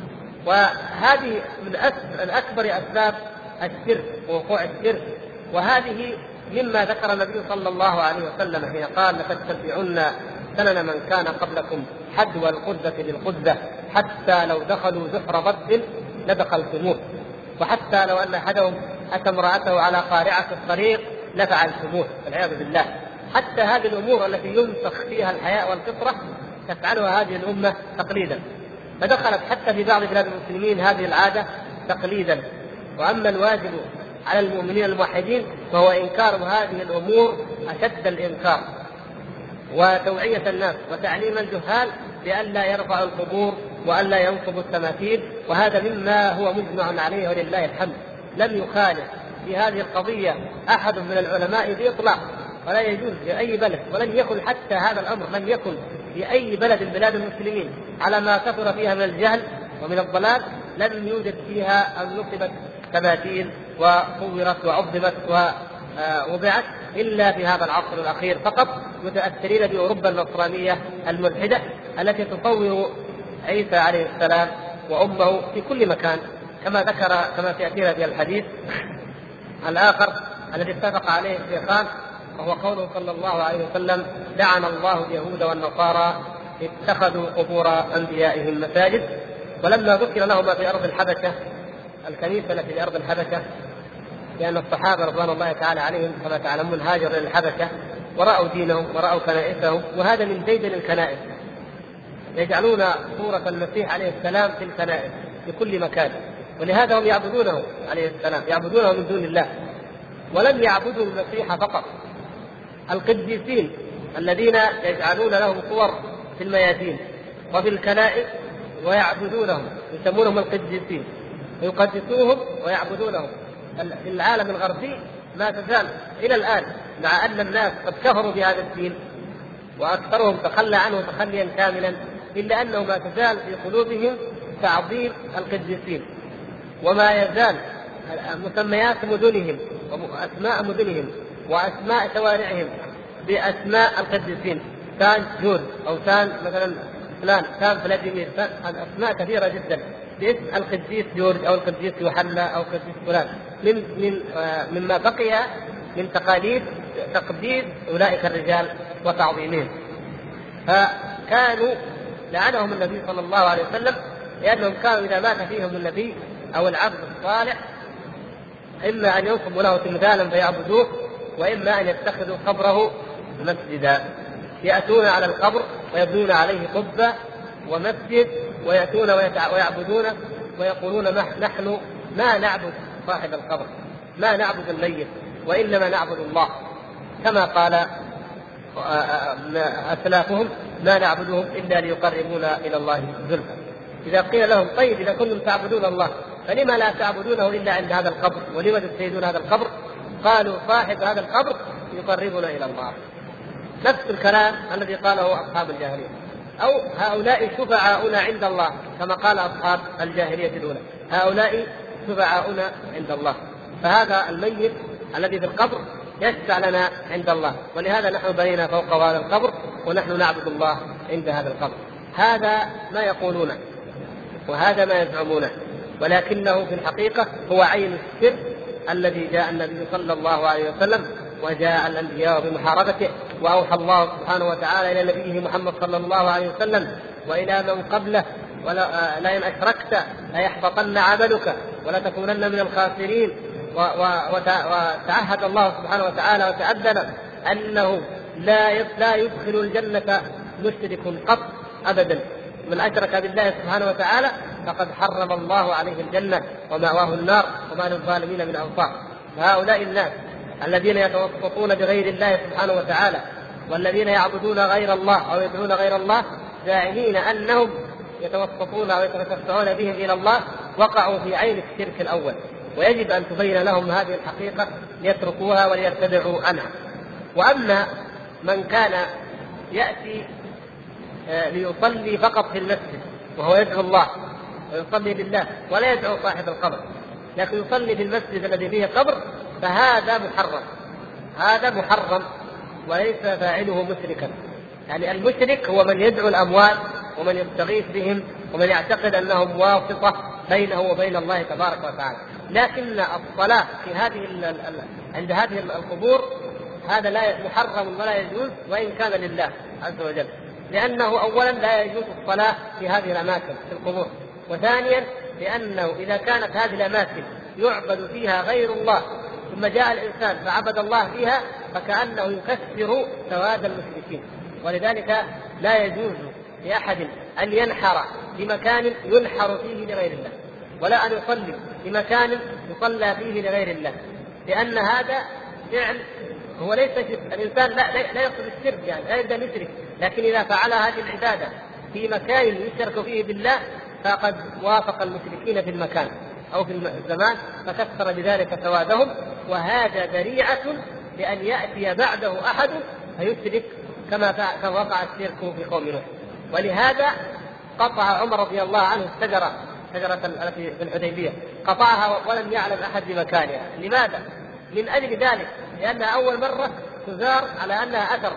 S1: وهذه من أكبر أسباب الشرك ووقوع الشرك. وهذه مما ذكر النبي صلى الله عليه وسلم حين قال لقد تتبعن سنن من كان قبلكم حدوى القدة بالقدة حتى لو دخلوا جحر ضب لدخلتموه، وحتى لو أن أحدهم أتى امرأته على قارعة الطريق لفعلتموه والعياذ بالله. حتى هذه الأمور التي ينسخ فيها الحياء والفطرة تفعلها هذه الأمة تقليدا، فدخلت حتى في بعض بلاد المسلمين هذه العادة تقليدا. وأما الواجب على المؤمنين الموحدين فهو إنكار هذه الأمور أشد الإنكار، وتوعية الناس وتعليم الجهال بأن لا يرفعوا القبور وأن لا ينصبوا التماثيل. وهذا مما هو مجمع عليه ولله الحمد. لم يخالف في هذه القضية أحد من العلماء بإطلاق، ولا يجوز في أي بلد، ولن يكن حتى هذا الأمر لم يكن في أي بلد من بلاد المسلمين على ما كثر فيها من الجهل ومن الضلال، لم يوجد فيها أن نصبت تماثيل وصورت وعظمت ووضعت إلا في هذا العصر الأخير فقط، متأثرين بأوروبا النصرانية الملحدة التي تصور عيسى عليه السلام وأمه في كل مكان، كما ذكر كما سيأتينا في الحديث الآخر الذي اتفق عليه الشيخان، وهو قوله صلى الله عليه وسلم: لعن الله اليهود والنصارى اتخذوا قبور أنبيائهم مساجد. ولما ذكر لهما في أرض الحبشة الكنيسة التي في أرض الحبشة، لأن الصحابة رضوان الله تعالى عليهم كما تعلمون هاجروا إلى الحبشة ورأوا دينهم ورأوا كنائسهم، وهذا من ديدن الكنائس، يجعلون صورة المسيح عليه السلام في الكنائس في كل مكان، ولهذا هم يعبدونه عليه السلام، يعبدونه من دون الله. ولم يعبدوا المسيح فقط، القديسين الذين يجعلون لهم صور في الميادين وفي الكنائس ويعبدونهم يسمونهم القديسين ويقدسوهم ويعبدونهم. في العالم الغربي ما تزال إلى الآن مع أن الناس قد كفروا بهذا الدين وأكثرهم تخلى عنه تخليا كاملا، إلا أنه ما تزال في قلوبهم تعظيم القديسين، وما يزال مسميات مدنهم وأسماء مدنهم وأسماء شوارعهم بأسماء القديسين، كان جورج أو كان مثلا فلان كان فلاديمير، أسماء كثيرة جدا باسم القديس جورج أو القديس يوحنا أو القديس فلان، من من مما بقي من تقاليد تقديس أولئك الرجال وتعظيمهم. فكانوا لعنهم النبي صلى الله عليه وسلم لأنهم كانوا إذا مات فيهم النبي أو العبد الصالح إما أن ينصبوا له تمثالا فيعبدوه، وإما أن يتخذوا قبره مسجدا، يأتون على القبر ويبنون عليه قبة ومسجد ويأتون ويعبدونه ويقولون نحن ما نعبد صاحب القبر، ما نعبد الميت، وإنما نعبد الله، كما قال أسلافهم: ما نعبدهم إلا ليقربونا إلى الله زلفى. إذا قيل لهم طيب إذا كنتم تعبدون الله فلما لا تعبدونه إلا عند هذا القبر ولما تتخذون هذا القبر؟ قالوا صاحب هذا القبر يقربنا إلى الله. نفس الكلام الذي قاله أصحاب الجاهلية، أو هؤلاء شفعاؤنا عند الله كما قال أصحاب الجاهلية الأولى، هؤلاء شفعاؤنا عند الله. فهذا الميت الذي في القبر يشفع لنا عند الله، ولهذا نحن بنينا فوق هذا القبر ونحن نعبد الله عند هذا القبر. هذا ما يقولونه وهذا ما يزعمونه، ولكنه في الحقيقة هو عين السر الذي جاء النبي صلى الله عليه وسلم وجاء الأنبياء بمحاربته، وأوحى الله سبحانه وتعالى إلى نبيه محمد صلى الله عليه وسلم وإلى من قبله ولا لئن أشركت ليحبطن عملك ولا تكونن من الخاسرين. وتعهد الله سبحانه وتعالى وتأذن أنه لا لا يدخل الجنة مشرك قط أبدا، من أشرك بالله سبحانه وتعالى فقد حرم الله عليه الجنة ومأواه النار وما للظالمين من أنصار. فهؤلاء الناس الذين يتوسطون بغير الله سبحانه وتعالى والذين يعبدون غير الله أو يدعون غير الله زاعمين أنهم يتوسطون أو يتشفعون بهم إلى الله وقعوا في عين الشرك الأول، ويجب أن تبين لهم هذه الحقيقة ليتركوها وليرتدعوا عنها. وأما من كان يأتي ليصلي فقط في المسجد وهو يدعو الله ويصلي لله ولا يدعو صاحب القبر، لكن يصلي في المسجد الذي فيه قبر، فهذا محرم، هذا محرم وليس فاعله مشركا. يعني المشرك هو من يدعو الأموات ومن يستغيث بهم ومن يعتقد أنهم واسطة بينه وبين الله تبارك وتعالى. لكن الصلاة في هذه عند هذه القبور هذا لا محرم ولا يجوز وإن كان لله عز وجل، لأنه أولا لا يجوز الصلاة في هذه الأماكن في القبور، وثانيا لأنه إذا كانت هذه الأماكن يعبد فيها غير الله ثم جاء الإنسان فعبد الله فيها فكأنه يكسر سواد المشركين. ولذلك لا يجوز لأحد أن ينحر في مكان ينحر فيه لغير الله، ولا أن يصلي في مكان يصلى فيه لغير الله، لأن هذا فعل هو ليس شرك. الإنسان لا, لا, لا يقصد الشرك، يعني لا يبدأ يشرك، لكن إذا فعل هذه العبادة في مكان يشرك فيه بالله فقد وافق المشركين في المكان أو في الزمان فكسر بذلك سوادهم، وهذا ذريعة لأن يأتي بعده أحد فيشرك كما وقع الشرك في قوم نوح. ولهذا قطع عمر رضي الله عنه الشجرة شجرة التي في الحديبية، قطعها ولم يعلم أحد بمكانها. لماذا؟ من أجل ذلك، لأنها أول مرة تزار على أنها أثر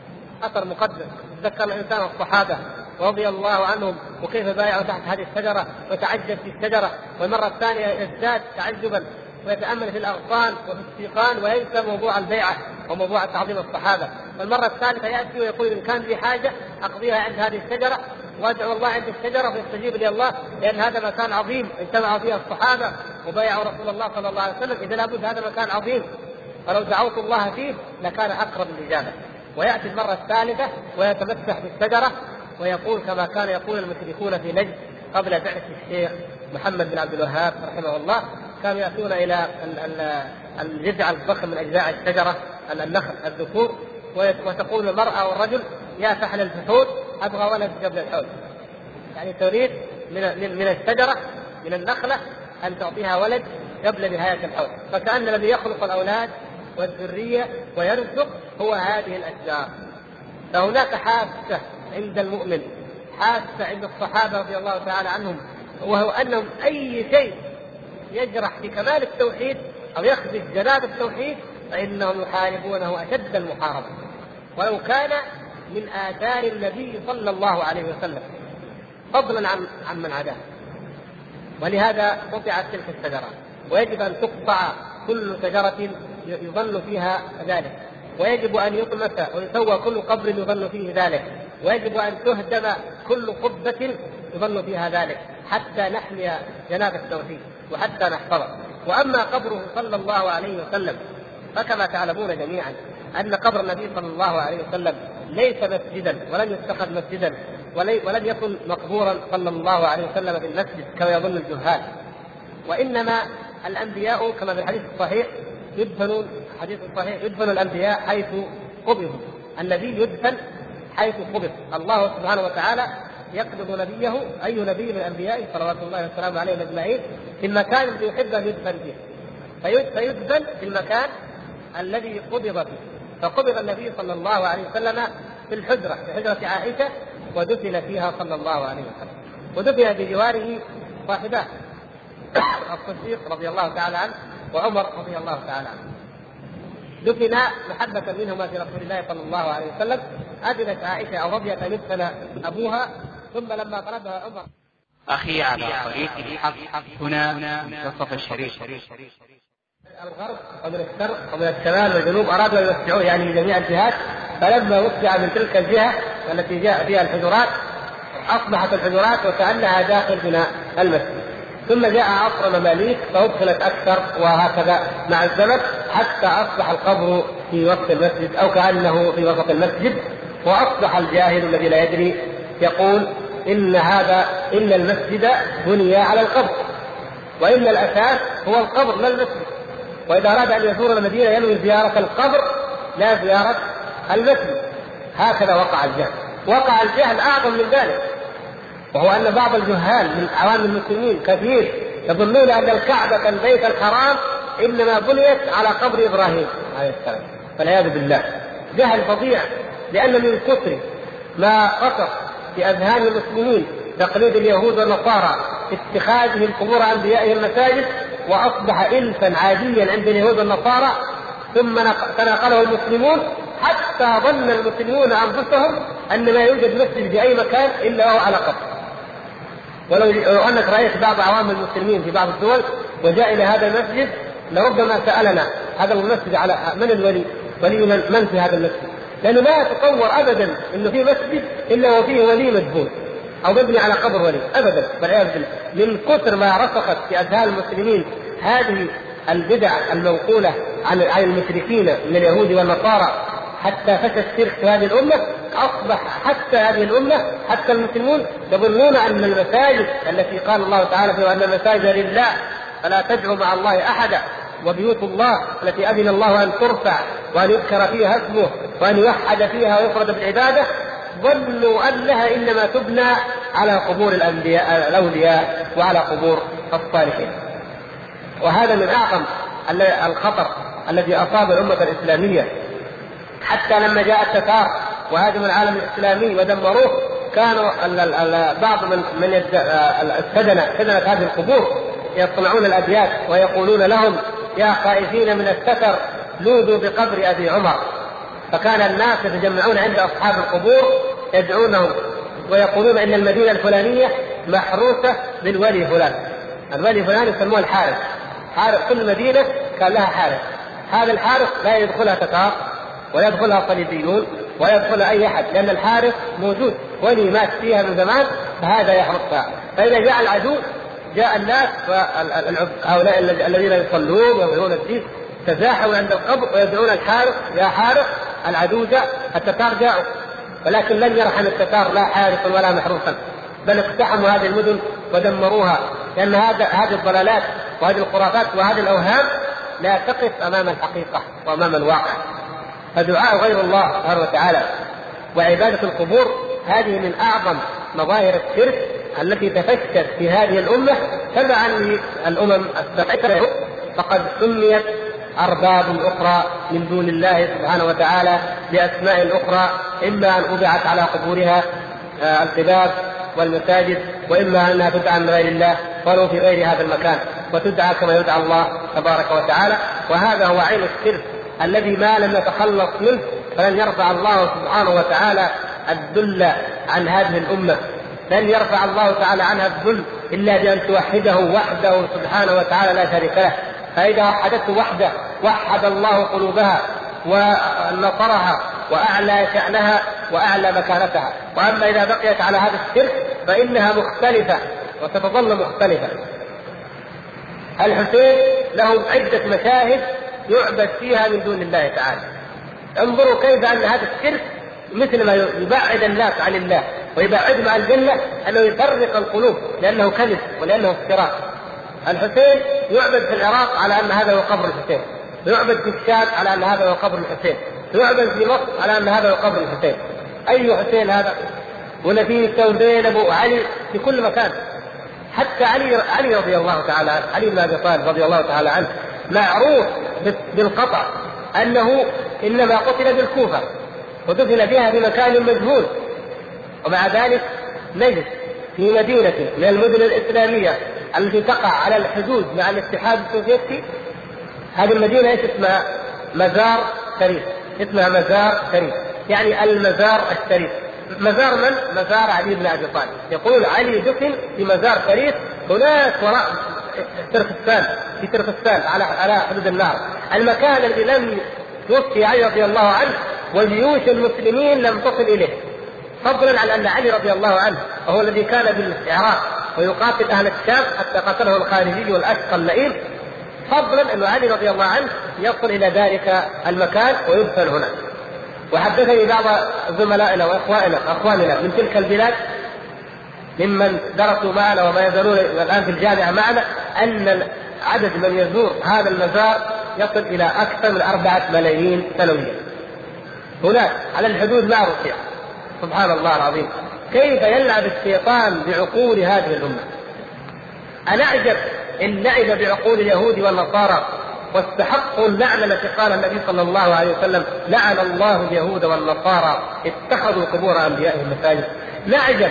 S1: أثر مقدس. تذكر الإنسان الصحابة رضي الله عنهم وكيف بايعوا تحت هذه الشجرة وتعجب في الشجرة، والمرة الثانية يزداد تعجبا ويتأمل في الأغصان وفي السيقان وينسى موضوع البيعة وموضوع تعظيم الصحابة. والمرة الثالثة يأتي ويقول إن كان لي حاجة أقضيها عند هذه الشجرة وادعو الله عند الشجرة فيستجيب لي الله، لأن هذا مكان عظيم اجتمع فيه الصحابة وبايعوا رسول الله صلى الله عليه وسلم، إذا لابد هذا مكان عظيم، فلو دعوت الله فيه لكان أقرب الإجابة. ويأتي المرة الثالثة ويتمسح بالشجرة ويقول كما كان يقول المشركون في نجد قبل بعثة الشيخ محمد بن عبد الوهاب رحمه الله، كانوا يأتون إلى الجذع الضخم من أجزاء الشجرة النخل الذكور، وتقول المرأة والرجل يا فحل الفحول أبغى ولد قبل الحول، يعني تريد من من الشجرة من النخلة أن تعطيها ولد قبل نهاية الحول. فكأن الذي يخلق الأولاد والذرية ويرزق هو هذه الأشجار. فهناك حاسة عند المؤمن، حاسة عند الصحابة رضي الله تعالى عنهم، وهو أنهم أي شيء يجرح في كمال التوحيد أو يخدش جناب التوحيد فإنهم يحاربونه أشد المحاربة، ولو كان من آثار النبي صلى الله عليه وسلم فضلا عن عن من عداه. ولهذا قطعت تلك الشجرة، ويجب أن تقطع كل شجرة يظن فيها ذلك، ويجب أن يطمس ويسوى كل قبر يظن فيه ذلك، ويجب أن تهدم كل قبة يظن فيها ذلك حتى نحمي جناب التوحيد وحتى نحفظه. وأما قبره صلى الله عليه وسلم فكما تعلمون جميعا أن قبر النبي صلى الله عليه وسلم ليس مسجدا ولن يتخذ مسجدا ولن يكن مقبورا صلى الله عليه وسلم في المسجد كما يظن الجهال، وإنما الأنبياء كما في الحديث الصحيح يدفنون حديث الصحيح يدفن الأنبياء حيث قبضوا، النبي يدفن حيث قبض. الله سبحانه وتعالى يقبض نبيه أي نبي من أنبيائه صلوات الله وسلامه عليه أجمعين في المكان الذي يحب أن يدفن فيه، فيدفن في المكان الذي قبض فيه. فقبض النبي صلى الله عليه وسلم في الحجرة، في حجرة عائشة، ودفن فيها صلى الله عليه وسلم، ودفن بجواره صاحباه الصديق رضي الله تعالى عنه وعمر رضي الله تعالى عنه، دفن محبة منهما في رسول الله صلى الله عليه وسلم. أذنت عائشة أو رضيت أن يدفن أبوها، ثم لما طلبها عمر.
S2: أخي على طريق الحق هنا منتصف الشريف.
S1: الغرب ومن الشرق ومن الشمال والجنوب أرادوا أن يوسعوه يعني من جميع الجهات، فلما وسع من تلك الجهة التي جاء فيها الحجرات أصبحت الحجرات وكأنها داخل بناء المسجد. ثم جاء عصر مماليك فأدخلت أكثر، وهكذا مع الزمن حتى أصبح القبر في وسط المسجد أو كأنه في وسط المسجد، وأصبح الجاهل الذي لا يدري يقول إن هذا إن المسجد بني على القبر، وإن الأساس هو القبر لا المسجد، وإذا أراد أن يزور المدينة ينوي زيارة القبر لا زيارة المسجد. هكذا وقع الجهل. وقع الجهل أعظم من ذلك، وهو أن بعض الجهال من عوام المسلمين كثير يظنون أن الكعبة البيت الحرام إنما بنيت على قبر إبراهيم عليه السلام، فالعياذ بالله. جهل فظيع، لأن من كثر ما قصر في أذهان المسلمين تقليد اليهود والنصارى في اتخاذهم قبور أنبيائهم مساجد، وأصبح إلفا عاديا عند اليهود والنصارى، ثم تناقله المسلمون حتى ظن المسلمون أنفسهم أن ما يوجد مسجد في أي مكان إلا هو على قبر. ولو أنك رأيت بعض عوام المسلمين في بعض الدول وجاء إلى هذا المسجد لربما سألنا هذا المسجد على من الولي، ولي من في هذا المسجد، لأنه لا يتصور أبدا أنه في مسجد إلا وفيه ولي مدفون أو مبني على قبر ولي أبدا، والعياذ بالله. من كثر ما رسخت في أذهان المسلمين هذه البدع المنقولة عن المشركين من اليهود والنصارى حتى فشى الشرك في هذه الأمة، أصبح حتى هذه الأمة حتى المسلمون يظنون أن المساجد التي قال الله تعالى فيها أن المساجد لله فلا تدعوا مع الله أحدا، وبيوت الله التي أذن الله أن ترفع وأن يذكر فيها اسمه وأن يوحد فيها ويفرد بالعبادة، ظنوا أنها إنما تبنى على قبور الأنبياء الأولياء وعلى قبور الصالحين. وهذا من أعظم الخطر الذي أصاب الأمة الإسلامية، حتى لما جاء التتار وهاجموا العالم الإسلامي ودمروه، كانوا بعض من من السدنة سدنة هذه القبور يطلعون الأبيات ويقولون لهم يا خائفين من الستر لوذوا بقبر أبي عمر. فكان الناس يتجمعون عند أصحاب القبور يدعونهم ويقولون إن المدينة الفلانية محروسة بالولي فلان، الولي فلان يسموه الحارس، حارس كل مدينة كان لها حارس، هذا الحارس لا يدخلها تتار ولا يدخلها صليبيون ولا يدخلها أي أحد، لأن الحارس موجود ولي مات فيها من زمان فهذا يحرسها. فإذا جاء العدو جاء الناس هؤلاء الذين يصلون ويؤمنون الدين تزاحموا عند القبر ويدعون الحارس يا حارس، العدو جاء، التتار جاءوا، ولكن لن يرحم التتار لا حارسا ولا محروسا، بل اقتحموا هذه المدن ودمروها، لأن هذا هذه الضلالات وهذه الخرافات وهذه الأوهام لا تقف أمام الحقيقة وأمام الواقع. فدعاء غير الله سبحانه وتعالى وعبادة القبور هذه من أعظم مظاهر الشرك التي تفشت في هذه الأمة تبعا للأمم السابقة، فقد سميت أرباب أخرى من دون الله سبحانه وتعالى بأسماء أخرى، إما أن أوضعت على قبورها القباب والمساجد، وإما أنها تدعى من غير الله ولو في غير هذا المكان، وتدعى كما يدعى الله تبارك وتعالى. وهذا هو عين الشرك الذي ما لم نتخلص منه فلن يرفع الله سبحانه وتعالى الذل عن هذه الأمة، لن يرفع الله تعالى عنها الذل إلا بأن توحده وحده سبحانه وتعالى لا شريك له. فإذا وحدته وحده وحد الله قلوبها ونصرها وأعلى شأنها وأعلى مكانتها. وأما إذا بقيت على هذا الشرك فإنها مختلفة وستظل مختلفة. الحسين له عدة مشاهد يعبد فيها من دون الله تعالى. انظروا كيف أن هذا الشرك مثل ما يبعد الناس عن الله ويبعدهم عن الجنة أنه يفرق القلوب لأنه كذب ولأنه افتراء. الحسين يعبد في العراق على أن هذا هو قبر الحسين، ويعبد في الشام على أن هذا هو قبر الحسين، ويعبد في مصر على أن هذا هو قبر الحسين. أي حسين هذا؟ ولا في زينب وعلي في كل مكان. حتى علي علي رضي الله تعالى عنه، علي بن ابي طالب رضي الله تعالى عنه معروف بالقطع انه انما قتل بالكوفه ودفن بها بمكان مجهول، ومع ذلك نجد في مدينه من المدن الاسلاميه التي تقع على الحدود مع الاتحاد السوفيتي، هذه المدينه ايش اسمها؟ مزار شريف، اسمها مزار شريف، يعني المزار الشريف. مزار من؟ مزار علي بن ابي طالب. يقول علي دفن في مزار شريف هناك وراء تركستان، في تركستان على على حدود النهر، المكان الذي لم يوفي علي رضي الله عنه وجيوش المسلمين لم تصل اليه، فضلا عن ان علي رضي الله عنه وهو الذي كان بالعراق ويقاتل اهل الشام حتى قتله الخارجي والاشقى اللئيم، فضلا ان علي رضي الله عنه يصل الى ذلك المكان ويدفن هنا. وحدثني بعض زملائنا واخواننا اخواننا من تلك البلاد ممن درسوا معنا وما يزالون الان في الجامعه معنا ان عدد من يزور هذا المزار يصل الى اكثر من أربعة ملايين سنويا هناك على الحدود مع روسيا. سبحان الله العظيم، كيف يلعب الشيطان بعقول هذه الامه. انا اعجب ان لعب بعقول اليهود والنصارى واستحقوا اللعنه التي قال النبي صلى الله عليه وسلم: لعن الله اليهود والنصارى اتخذوا قبور انبيائهم مساجد. نعجب،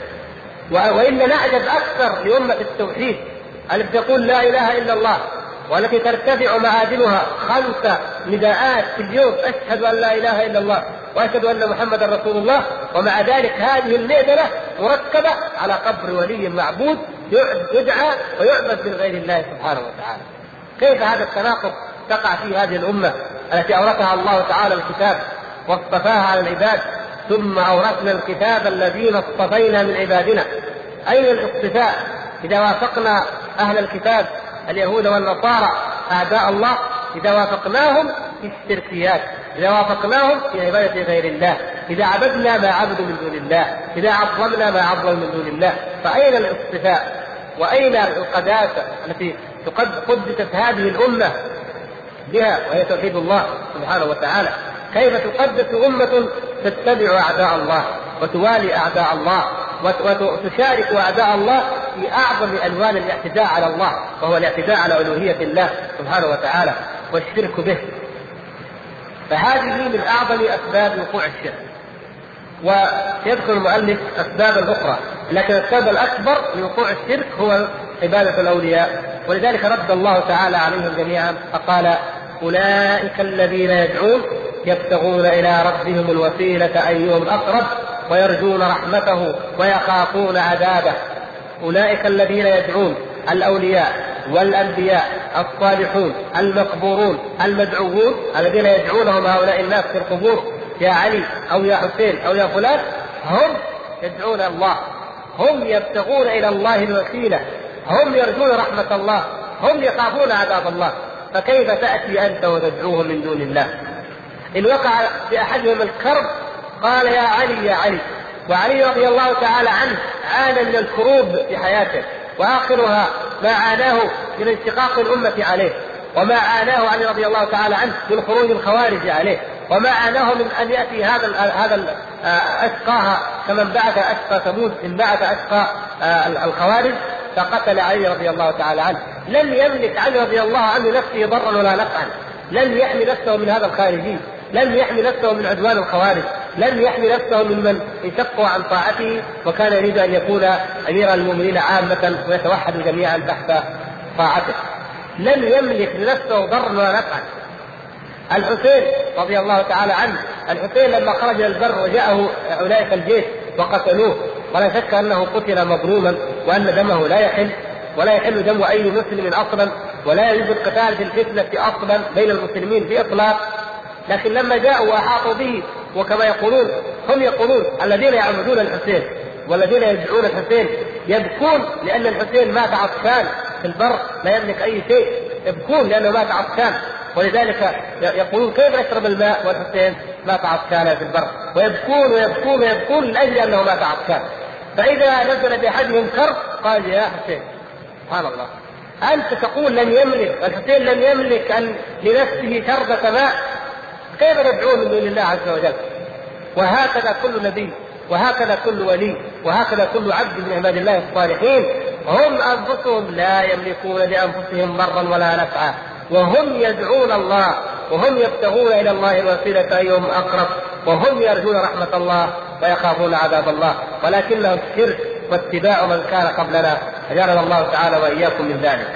S1: وإن نعجب أكثر لأمة التوحيد التي تقول لا إله إلا الله والتي ترتفع معادنها خمس نداءات في اليوم: أشهد أن لا إله إلا الله وأشهد أن محمدا رسول الله، ومع ذلك هذه المئذنة مركبة على قبر ولي معبود يدعى ويعبد من غير الله سبحانه وتعالى. كيف هذا التناقض تقع في هذه الأمة التي أورثها الله تعالى الكتاب واصطفاها على العباد، ثم أورثنا الكتاب الذين اصطفينا من عبادنا. أين الاصطفاء إذا وافقنا أهل الكتاب اليهود والنصارى أعداء الله؟ إذا وافقناهم في الشركيات، إذا وافقناهم في عبادة غير الله، إذا عبدنا ما عبدوا من دون الله، إذا عظمنا ما عظموا من دون الله، فأين الاصطفاء وأين القداسة التي قدست هذه الأمة بها وهي توحيد الله سبحانه وتعالى؟ كيف تقدس أمة تتبع أعداء الله وتوالي أعداء الله وتشارك أعداء الله في أعظم ألوان الاعتداء على الله، وهو الاعتداء على ألوهية الله سبحانه وتعالى والشرك به. فهذه من أعظم أسباب وقوع الشرك. ويذكر المؤلف أسبابا أخرى، لكن السبب الأكبر لوقوع الشرك هو عبادة الأولياء، ولذلك رد الله تعالى عليهم جميعا فقال: أولئك الذين يدعون يبتغون إلى ربهم الوسيلة أيهم أقرب ويرجون رحمته ويخافون عذابه. أولئك الذين يدعون، الأولياء والأنبياء الصالحون المقبورون المدعوون الذين يدعونهم هؤلاء الناس في القبور: يا علي أو يا حسين أو يا فلان، هم يدعون الله، هم يبتغون إلى الله الوسيلة، هم يرجون رحمة الله، هم يخافون عذاب الله. فكيف تأتي أنت وتدعوهم من دون الله؟ إن وقع بأحدهم الكرب قال: يا علي يا علي. وعلي رضي الله تعالى عنه عانى من الكروب في حياته، وآخرها ما عاناه من انشقاق الأمة عليه، وما عاناه علي رضي الله تعالى عنه من خروج الخوارج عليه، وما عاناه من أن يأتي هذا هذا أشقاها كمن بعث أشقى ثمود إن بعث أشقى الخوارج فقتل علي رضي الله تعالى عنه. لم يملك علي رضي الله عنه نفسه ضرا ولا نفعا، لم يحمي نفسه من هذا الخارجي، لم يحمي نفسه من عدوان الخوارج، لم يحمي نفسه ممن انشقوا عن طاعته وكان يريد أن يكون أمير المؤمنين عامة ويتوحد جميعا تحت طاعته. لم يملك لنفسه ضرا ولا نفعا. الحسين رضي الله تعالى عنه، الحسين لما خرج إلى البر وجاءه أولئك الجيش وقتلوه، ولا شك أنه قتل مظلوما وأن دمه لا يحل ولا يحل دم أي مسلم أصلا، ولا يجوز القتال في الفتنة أصلا بين المسلمين في إطلاق. لكن لما جاءوا وأحاطوا به، وكما يقولون هم يقولون الذين يعبدون الحسين والذين يدعون الحسين يبكون لأن الحسين مات عطشان في البر لا يملك أي شيء، يبكون لأنه مات عطشان، ولذلك يقولون كيف نشرب الماء والحسين مات عطشان في البر، ويبكون ويبكون ويبكون لأجل أنه مات عطشان. فإذا نزل بأحدهم كرب قال: يا حسين. سبحان الله، أنت تقول لم يملك الحسين لم يملك أن لنفسه شربة ماء، كيف تدعون من دون الله عز وجل؟ وهكذا كل نبي وهكذا كل ولي، وهكذا كل عبد من عباد الله الصالحين، هم أنفسهم لا يملكون لأنفسهم ضرا ولا نفعا، وهم يدعون الله، وهم يبتغون إلى الله الوسيلة أيهم أقرب، وهم يرجون رحمة الله ويخافون عذاب الله، ولكنهم الشرك واتباع من كان قبلنا، أجارنا الله تعالى وإياكم من ذلك.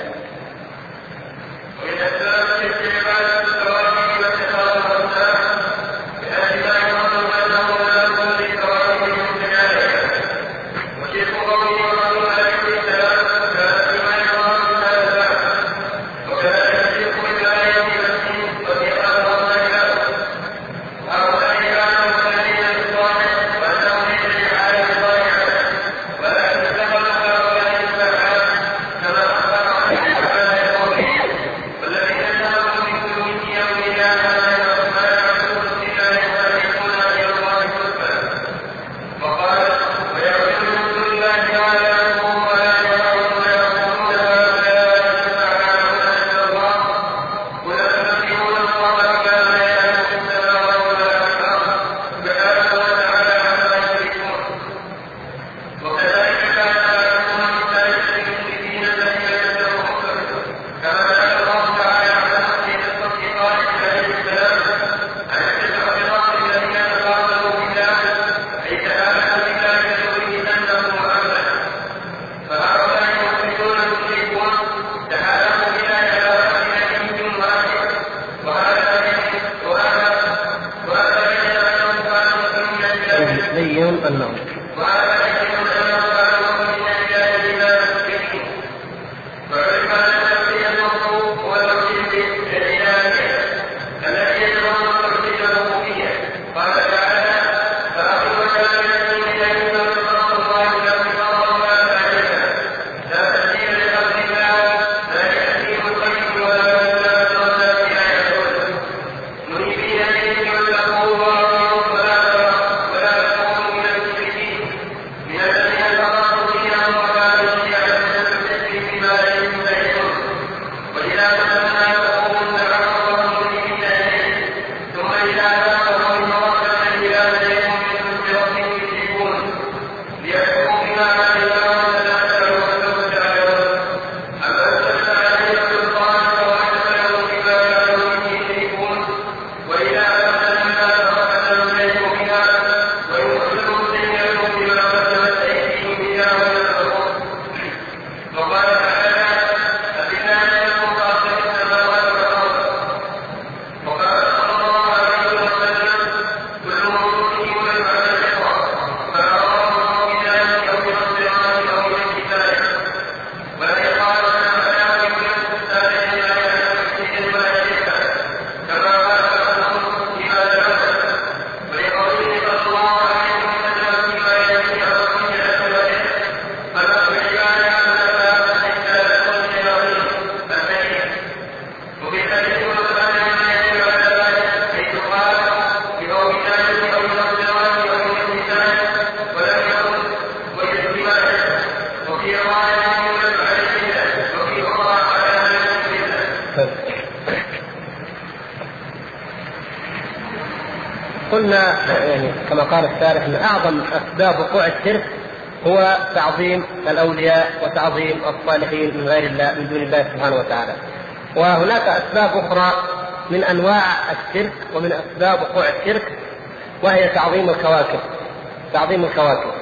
S1: قلنا يعني كما قال الشارح ان اعظم اسباب وقوع الشرك هو تعظيم الاولياء وتعظيم الصالحين من غير الله من دون الله سبحانه وتعالى. وهناك اسباب اخرى من انواع الشرك ومن اسباب وقوع الشرك، وهي تعظيم الكواكب. تعظيم الكواكب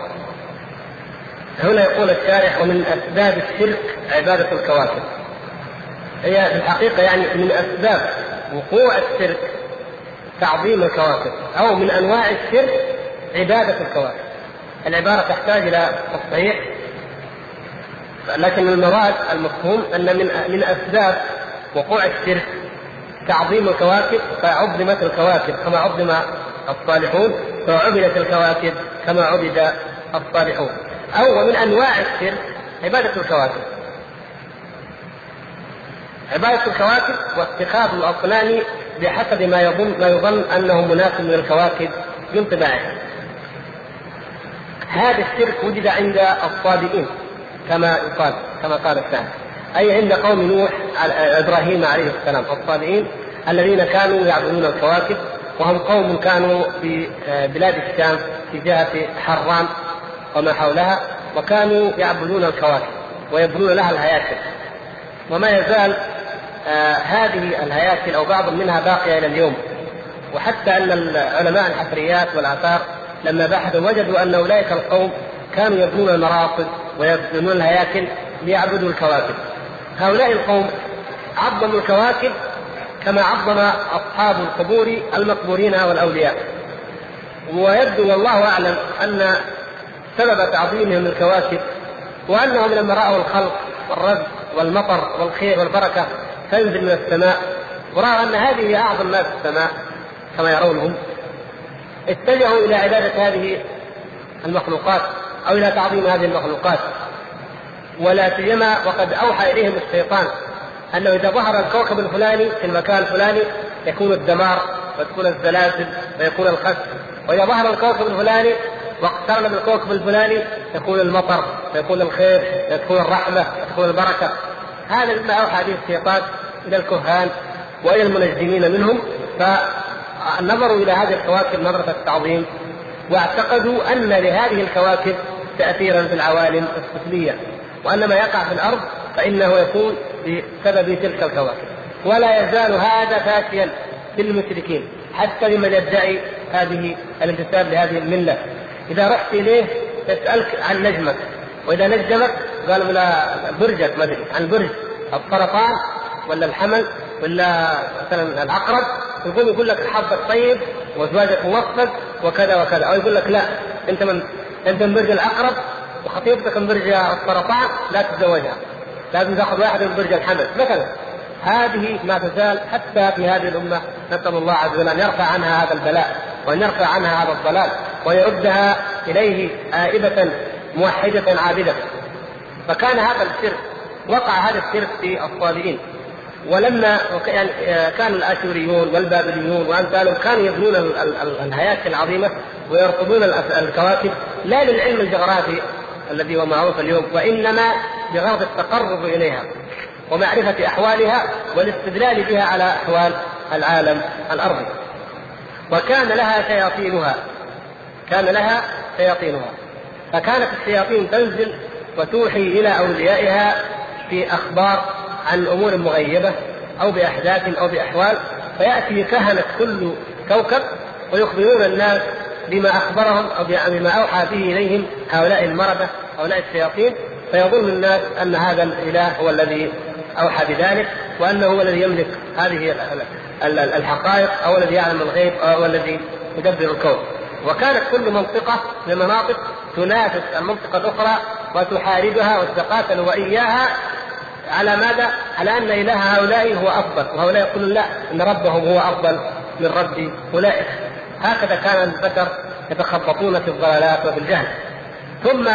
S1: هنا يقول الشارح ومن اسباب الشرك عباده الكواكب. هي في الحقيقه يعني من اسباب وقوع الشرك تعظيم الكواكب، أو من أنواع الشرك عبادة الكواكب. العبارة تحتاج إلى تصحيح، لكن المراد المفهوم أن من من أسباب وقوع الشرك تعظيم الكواكب، فعظمت الكواكب كما عظم الصالحون، فعبدت الكواكب كما عبد الصالحون. أو ومن أنواع الشرك عبادة الكواكب، عبادة الكواكب واتخاذ الأصنام بحسب ما يظن ما يظن أنه مناسب من الكواكب بانطباعه. هذا الشرك وجد عند الصابئين كما يقال كما قال الشاعر، أي عند قوم نوح إبراهيم عليه السلام، الصابئين الذين كانوا يعبدون الكواكب وهم قوم كانوا في بلاد الشام في جهة حران وما حولها، وكانوا يعبدون الكواكب ويبنون لها الهياكل، وما يزال آه هذه الهياكل أو بعض منها باقية إلى اليوم. وحتى أن العلماء الحفريات والآثار لما بحثوا وجدوا أن أولئك القوم كانوا يبنون المراصد ويبنون الهياكل ليعبدوا الكواكب. هؤلاء القوم عظموا الكواكب كما عظم أصحاب القبور المقبورين والأولياء. ويبدو والله أعلم أن سبب تعظيمهم الكواكب وأنهم لما رأوا الخلق والرزق والمطر والخير والبركة تنزل من السماء، ورأوا أن هذه أعظم ما في السماء كما يرونهم، اتجهوا إلى عبادة هذه المخلوقات أو إلى تعظيم هذه المخلوقات. ولا سيما وقد أوحى إليهم الشيطان أنه إذا ظهر الكوكب الفلاني في المكان الفلاني يكون الدمار وتكون الزلازل ويكون الخسف، وإذا ظهر الكوكب الفلاني واقترن بالكوكب الفلاني يكون المطر ويكون الخير ويكون الرحمة ويكون البركة. هذا مما أوحى به الشيطان إلى الكهان وإلى المنجمين منهم، فنظروا إلى هذه الكواكب نظرة التعظيم، واعتقدوا أن لهذه الكواكب تأثيرا في العوالم السفلية، وأن ما يقع في الأرض فإنه يكون بسبب تلك الكواكب. ولا يزال هذا فاشيا للمشركين حتى لمن يدعي هذه الانتساب لهذه الملة. إذا رحت إليه يسألك عن نجمك، وإذا نجمك قالوا لا برجك مثلا عن برج السرطان ولا الحمل ولا مثلا العقرب، يقول يقول لك الحظ الطيب وزواجك موفق وكذا وكذا، أو يقول لك لا أنت من أنت من برج العقرب وخطيبتك من برج السرطان لا تتزوجها، لازم تأخذ واحد من برج الحمل مثلا. هذه ما تزال حتى في هذه الأمة، نسأل الله عز وجل أن يرفع عنها هذا البلاء وأن يرفع عنها هذا الضلال ويردها إليه آئبة موحدة عابدة. فكان هذا الشرك، وقع هذا الشرك في الصالحين. ولما كان الآشوريون والبابليون وأمثالهم كانوا يبنون الهياكل العظيمة ويرصدون الكواكب لا للعلم الجغرافي الذي هو معروف اليوم، وإنما بغرض التقرب إليها ومعرفة أحوالها والاستدلال بها على أحوال العالم الأرضي. وكان لها شياطينها كان لها شياطينها فكانت الشياطين تنزل وتوحي إلى أوليائها في أخبار عن أمور مغيبة أو بأحداث أو بأحوال، فيأتي كهنة كل كوكب ويخبرون الناس بما أخبرهم أو بما أوحى به إليهم هؤلاء المردة هؤلاء الشياطين، فيظن الناس أن هذا الإله هو الذي أوحى بذلك، وأنه هو الذي يملك هذه الحقائق أو الذي يعلم الغيب أو الذي يدبر الكون. وكانت كل منطقة من المناطق تنافس المنطقة الأخرى وتحاربها وتتقاتل وإياها على ماذا؟ على أن إله هؤلاء هو أفضل، وهؤلاء يقولون لا إن ربهم هو أفضل من رب أولئك. هكذا كان البشر يتخبطون في الضلالات وفي الجهل. ثم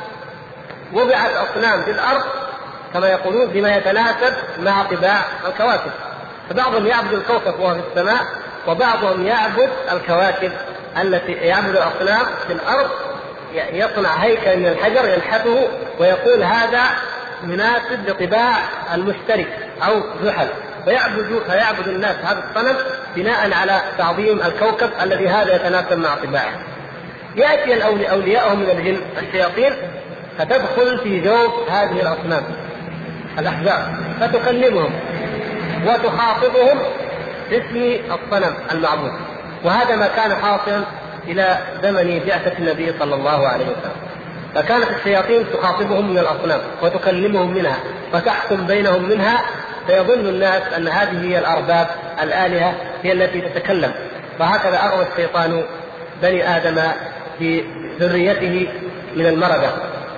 S1: وضعت أصنام في الأرض كما يقولون بما يتناسب مع طباع الكواكب، فبعضهم يعبد الكوكب وهو في السماء، وبعضهم يعبد الكواكب التي يعبد الأصنام في الأرض، يصنع هيكل من الحجر ينحته ويقول هذا مناسب لطباع المشترك أو زحل، فيعبد فيعبد الناس هذا الصنم بناء على تعظيم الكوكب الذي هذا يتناسب مع طباعه. يأتي أولياءهم من الجن الشياطين فتدخل في جوف هذه الأصنام الأحزاب فتكلمهم وتخاطبهم باسم الصنم المعبود. وهذا ما كان حاصلا إلى زمن بعثة النبي صلى الله عليه وسلم، فكانت الشياطين تخاطبهم من الأصنام وتكلمهم منها وتحكم بينهم منها، فيظن الناس أن هذه هي الأرباب الآلهة هي التي تتكلم. فهكذا أغوى الشيطان بني آدم في ذريته من المردة.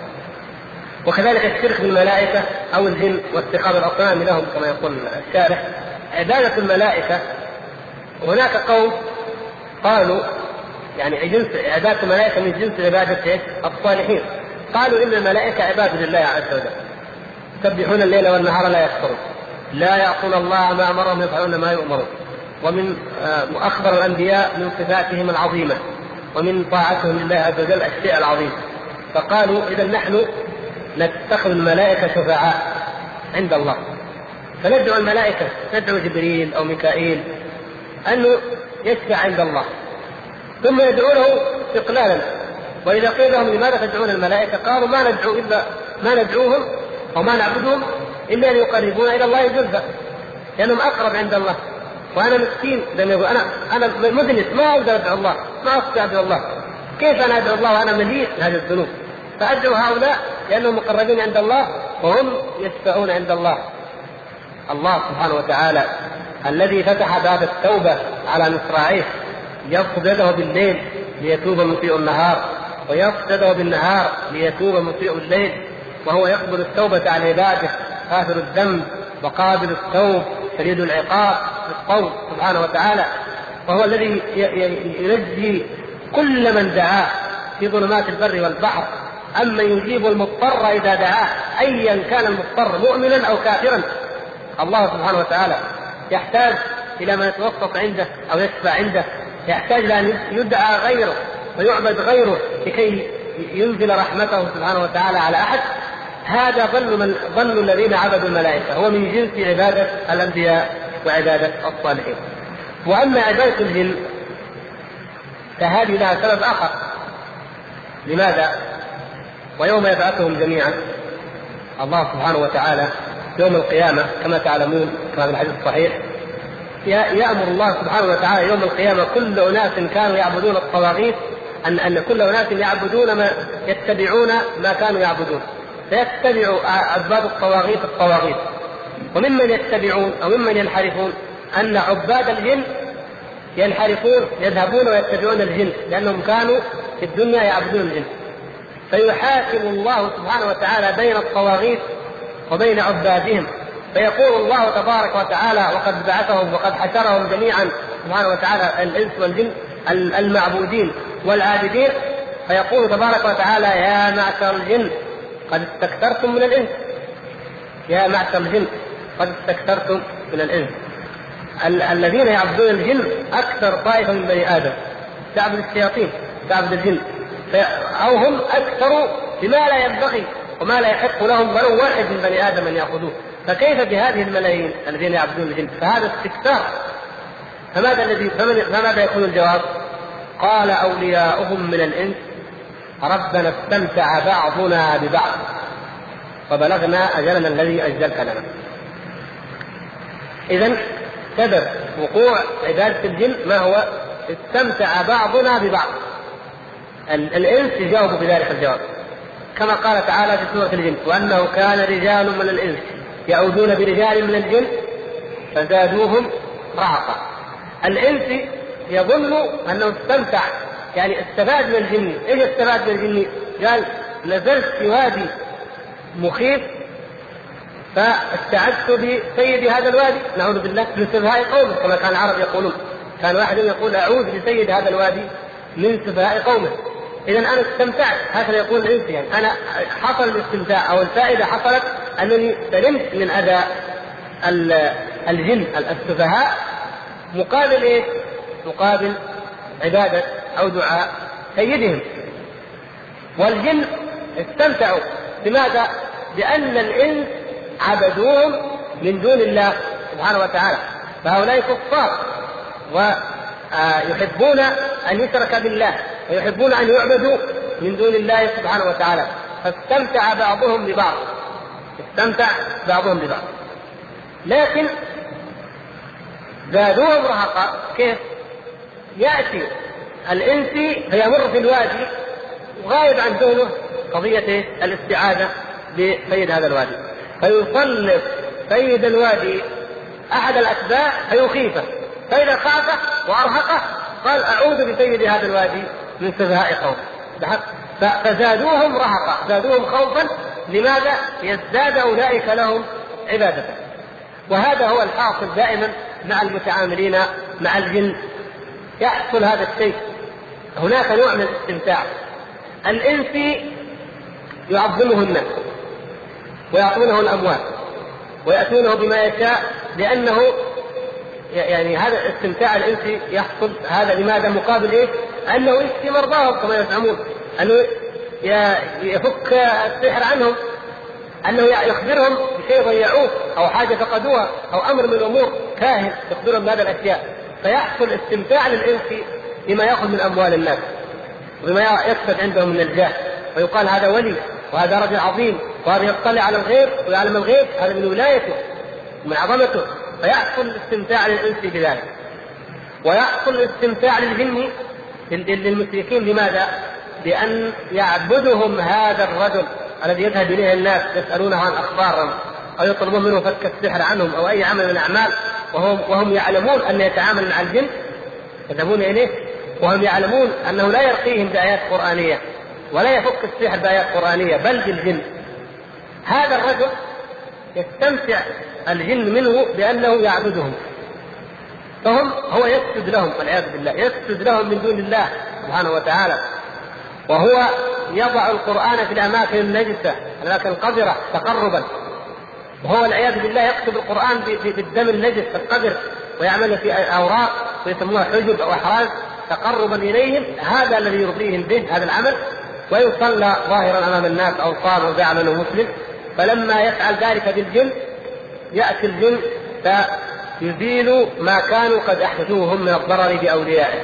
S1: وكذلك الشرك بالملائكة أو الجن واتخاذ الأصنام لهم كما يقول الشارح. عبادة الملائكة، هناك قوم قالوا يعني جنس عبادة الملائكة من جنس عبادة الصالحين، قالوا إن الملائكة عباد لله عز وجل يسبحون الليل والنهار لا يكفرون لا يعصون الله ما أمرهم يفعلون ما يؤمرون. ومن أخبر الأنبياء من صفاتهم العظيمة ومن طاعتهم لله عز وجل الشيء العظيم. فقالوا إذا نحن نتخذ الملائكة شفعاء عند الله، فندعو الملائكة، ندعو جبريل أو ميكائيل أنه يشفع عند الله، ثم يدعونه استقلالا. وإذا قيل لهم لماذا تدعون الملائكة قالوا ما ندعو إلا ما ندعوهم أو ما نعبدهم إلا ليقربونا إلى الله زلفى، لأنهم أقرب عند الله. وأنا مسكين لما يقول أنا أنا مذنب ما أقدر أدعو الله، ما أستطيع أدعو الله، كيف أنا أدعو الله وأنا مليء هذه الذنوب؟ فأدعو هؤلاء لأنهم مقربين عند الله وهم يشفعون عند الله. الله سبحانه وتعالى الذي فتح باب التوبة على مصراعيه، يبسط يده بالليل ليتوب مسيء النهار، ويبسط يده بالنهار ليتوب مسيء الليل، وهو يقبل التوبة عن عباده، غافر الذنب وقابل التوب شديد العقاب في الصوت سبحانه وتعالى. وهو الذي ينجي كل من دعاه في ظلمات البر والبحر، أما يجيب المضطر إذا دعاه أيا كان المضطر مؤمنا أو كافرا. الله سبحانه وتعالى يحتاج إلى من يتوسط عنده أو يشفع عنده، يحتاج إلى أن يدعى غيره ويعبد غيره لكي ينزل رحمته سبحانه وتعالى على أحد. هذا ظن من ظن الذين عبدوا الملائكة، هو من جنس عبادة الأنبياء وعبادة الصالحين. وأما عبادة الجن فهذه لها سبب آخر. لماذا؟ ويوم يبعثهم جميعا الله سبحانه وتعالى يوم القيامة كما تعلمون كما في الحديث الصحيح يأمر الله سبحانه وتعالى يوم القيامة كل أناس كانوا يعبدون الطواغيت أن أن كل أناس يعبدون ما يتبعون ما كانوا يعبدون، فيتبع عباد الطواغيت الطواغيت. وممن يتبعون أو ممن ينحرفون أن عباد الجن ينحرفون يذهبون ويتبعون الجن لأنهم كانوا في الدنيا يعبدون الجن، فيحاكم الله سبحانه وتعالى بين الطواغيت وبين عبادهم، فيقول الله تبارك وتعالى وقد بعثهم وقد حشرهم جميعا سبحانه وتعالى الإنس والجن المعبودين والعابدين، فيقول تبارك وتعالى يا معشر الجن قد استكثرتم من الإنس، يا معشر الجن قد استكثرتم من الإنس. ال- الذين يعبدون الجن أكثر طائفة من بني آدم، تعبد الشياطين تعبد الجن، أو هم أكثر بما لا ينبغي وما لا يحق لهم ولو واحد من بني آدم أن يأخذوه، فكيف بهذه الملايين الذين يعبدون الجن؟ فهذا استكثار. فماذا الذي فماذا يكون الجواب؟ قال أولياؤهم من الإنس ربنا استمتع بعضنا ببعض وبلغنا أجلنا الذي أجلت لنا. إذن سبب وقوع عبادة الجن ما هو؟ استمتع بعضنا ببعض. الإنس يجاوب بذلك الجواب كما قال تعالى في سورة الجن وأنه كان رجال من الإنس يعودون برجال من الجن فزادوهم رهقا. الإنس يظن أنه استمتع يعني استفاد من الجن. إيش استفاد من الجن؟ قال نزلت في وادي مخيف فاستعدت بسيد هذا الوادي، نعوذ بالله من سفهاء قومه كما كان العرب يقولون، كان واحد يقول أعوذ بسيد هذا الوادي من سفهاء قومه. إذن أنا استمتعت، هكذا يقول الإنس، يعني أنا حصل الاستمتاع أو الفائدة حصلت أنني سلمت من أذى الجن السفهاء مقابل إيه؟ مقابل عبادة أو دعاء سيدهم. والجن استمتعوا بماذا؟ بأن الإنس عبدوهم من دون الله سبحانه وتعالى، فهؤلاء كفار ويحبون أن يشرك بالله ويحبون أن يعبدوا من دون الله سبحانه وتعالى، فاستمتع بعضهم ببعض استمتع بعضهم ببعض لكن زادوهم رهقا. كيف؟ يأتي الإنسي فيمر في الوادي وغايب عن ذهنه قضية الاستعاذة بسيد هذا الوادي، فيسلط سيد الوادي أحد الأتباع فيخيفه، فإذا خافه وأرهقه قال أعوذ بسيد هذا الوادي من سفهاء قوم، فزادوهم رهقا زادوهم خوفا. لماذا؟ يزداد أولئك لهم عبادة. وهذا هو الحاصل دائما مع المتعاملين مع الجن، يحصل هذا الشيء. هناك نوع من الاستمتاع. الإنسي يعظمه الناس ويعطونه الأموال ويأتونه بما يشاء، لأنه يعني هذا الاستمتاع الإنسي يحصل. هذا لماذا؟ مقابل إيه؟ أنه يشفي مرضاهم كما يزعمون، أنه يفك السحر عنهم، أنه يخبرهم بشيء ضيعوه أو حاجة فقدوها أو أمر من الأمور، كاهن يخبرهم بهذه الأشياء. فيحصل استمتاع للإنس بما يأخذ من أموال الناس وبما يكسب عندهم من الجاه، ويقال هذا ولي وهذا رجل عظيم وهذا يطلع على الغيب ويعلم الغيب، هذا من ولايته ومن عظمته. فيحصل الاستمتاع للإنس بذلك، ويحصل الاستمتاع للجن للمشركين. لماذا؟ بأن يعبدهم هذا الرجل الذي يذهب إليه الناس يسألونه عن أخبارهم أو يطلبون منه فك السحر عنهم أو أي عمل من الأعمال، وهم, وهم يعلمون أن يتعامل مع الجن، يذهبون إليه وهم يعلمون أنه لا يرقيهم بآيات قرآنية ولا يفك السحر بآيات قرآنية بل بالجن. هذا الرجل يستمتع الجن منه بأنه يعبدهم، فهم هو يسجد لهم والعياذ بالله، يسجد لهم من دون الله سبحانه وتعالى، وهو يضع القرآن في الأماكن النجسة الأماكن القذرة تقربا، وهو والعياذ بالله يكتب القرآن بالدم النجس في القبر ويعمل في أوراق ويسموها حجب أو أحراز تقربا إليهم. هذا الذي يرضيهم به هذا العمل، ويصلى ظاهرا أمام الناس أو صام وزعم أنه مسلم. فلما يفعل ذلك بالجن يأتي الجن فيزيل ما كانوا قد أحدثوه هم من الضرر بأوليائه.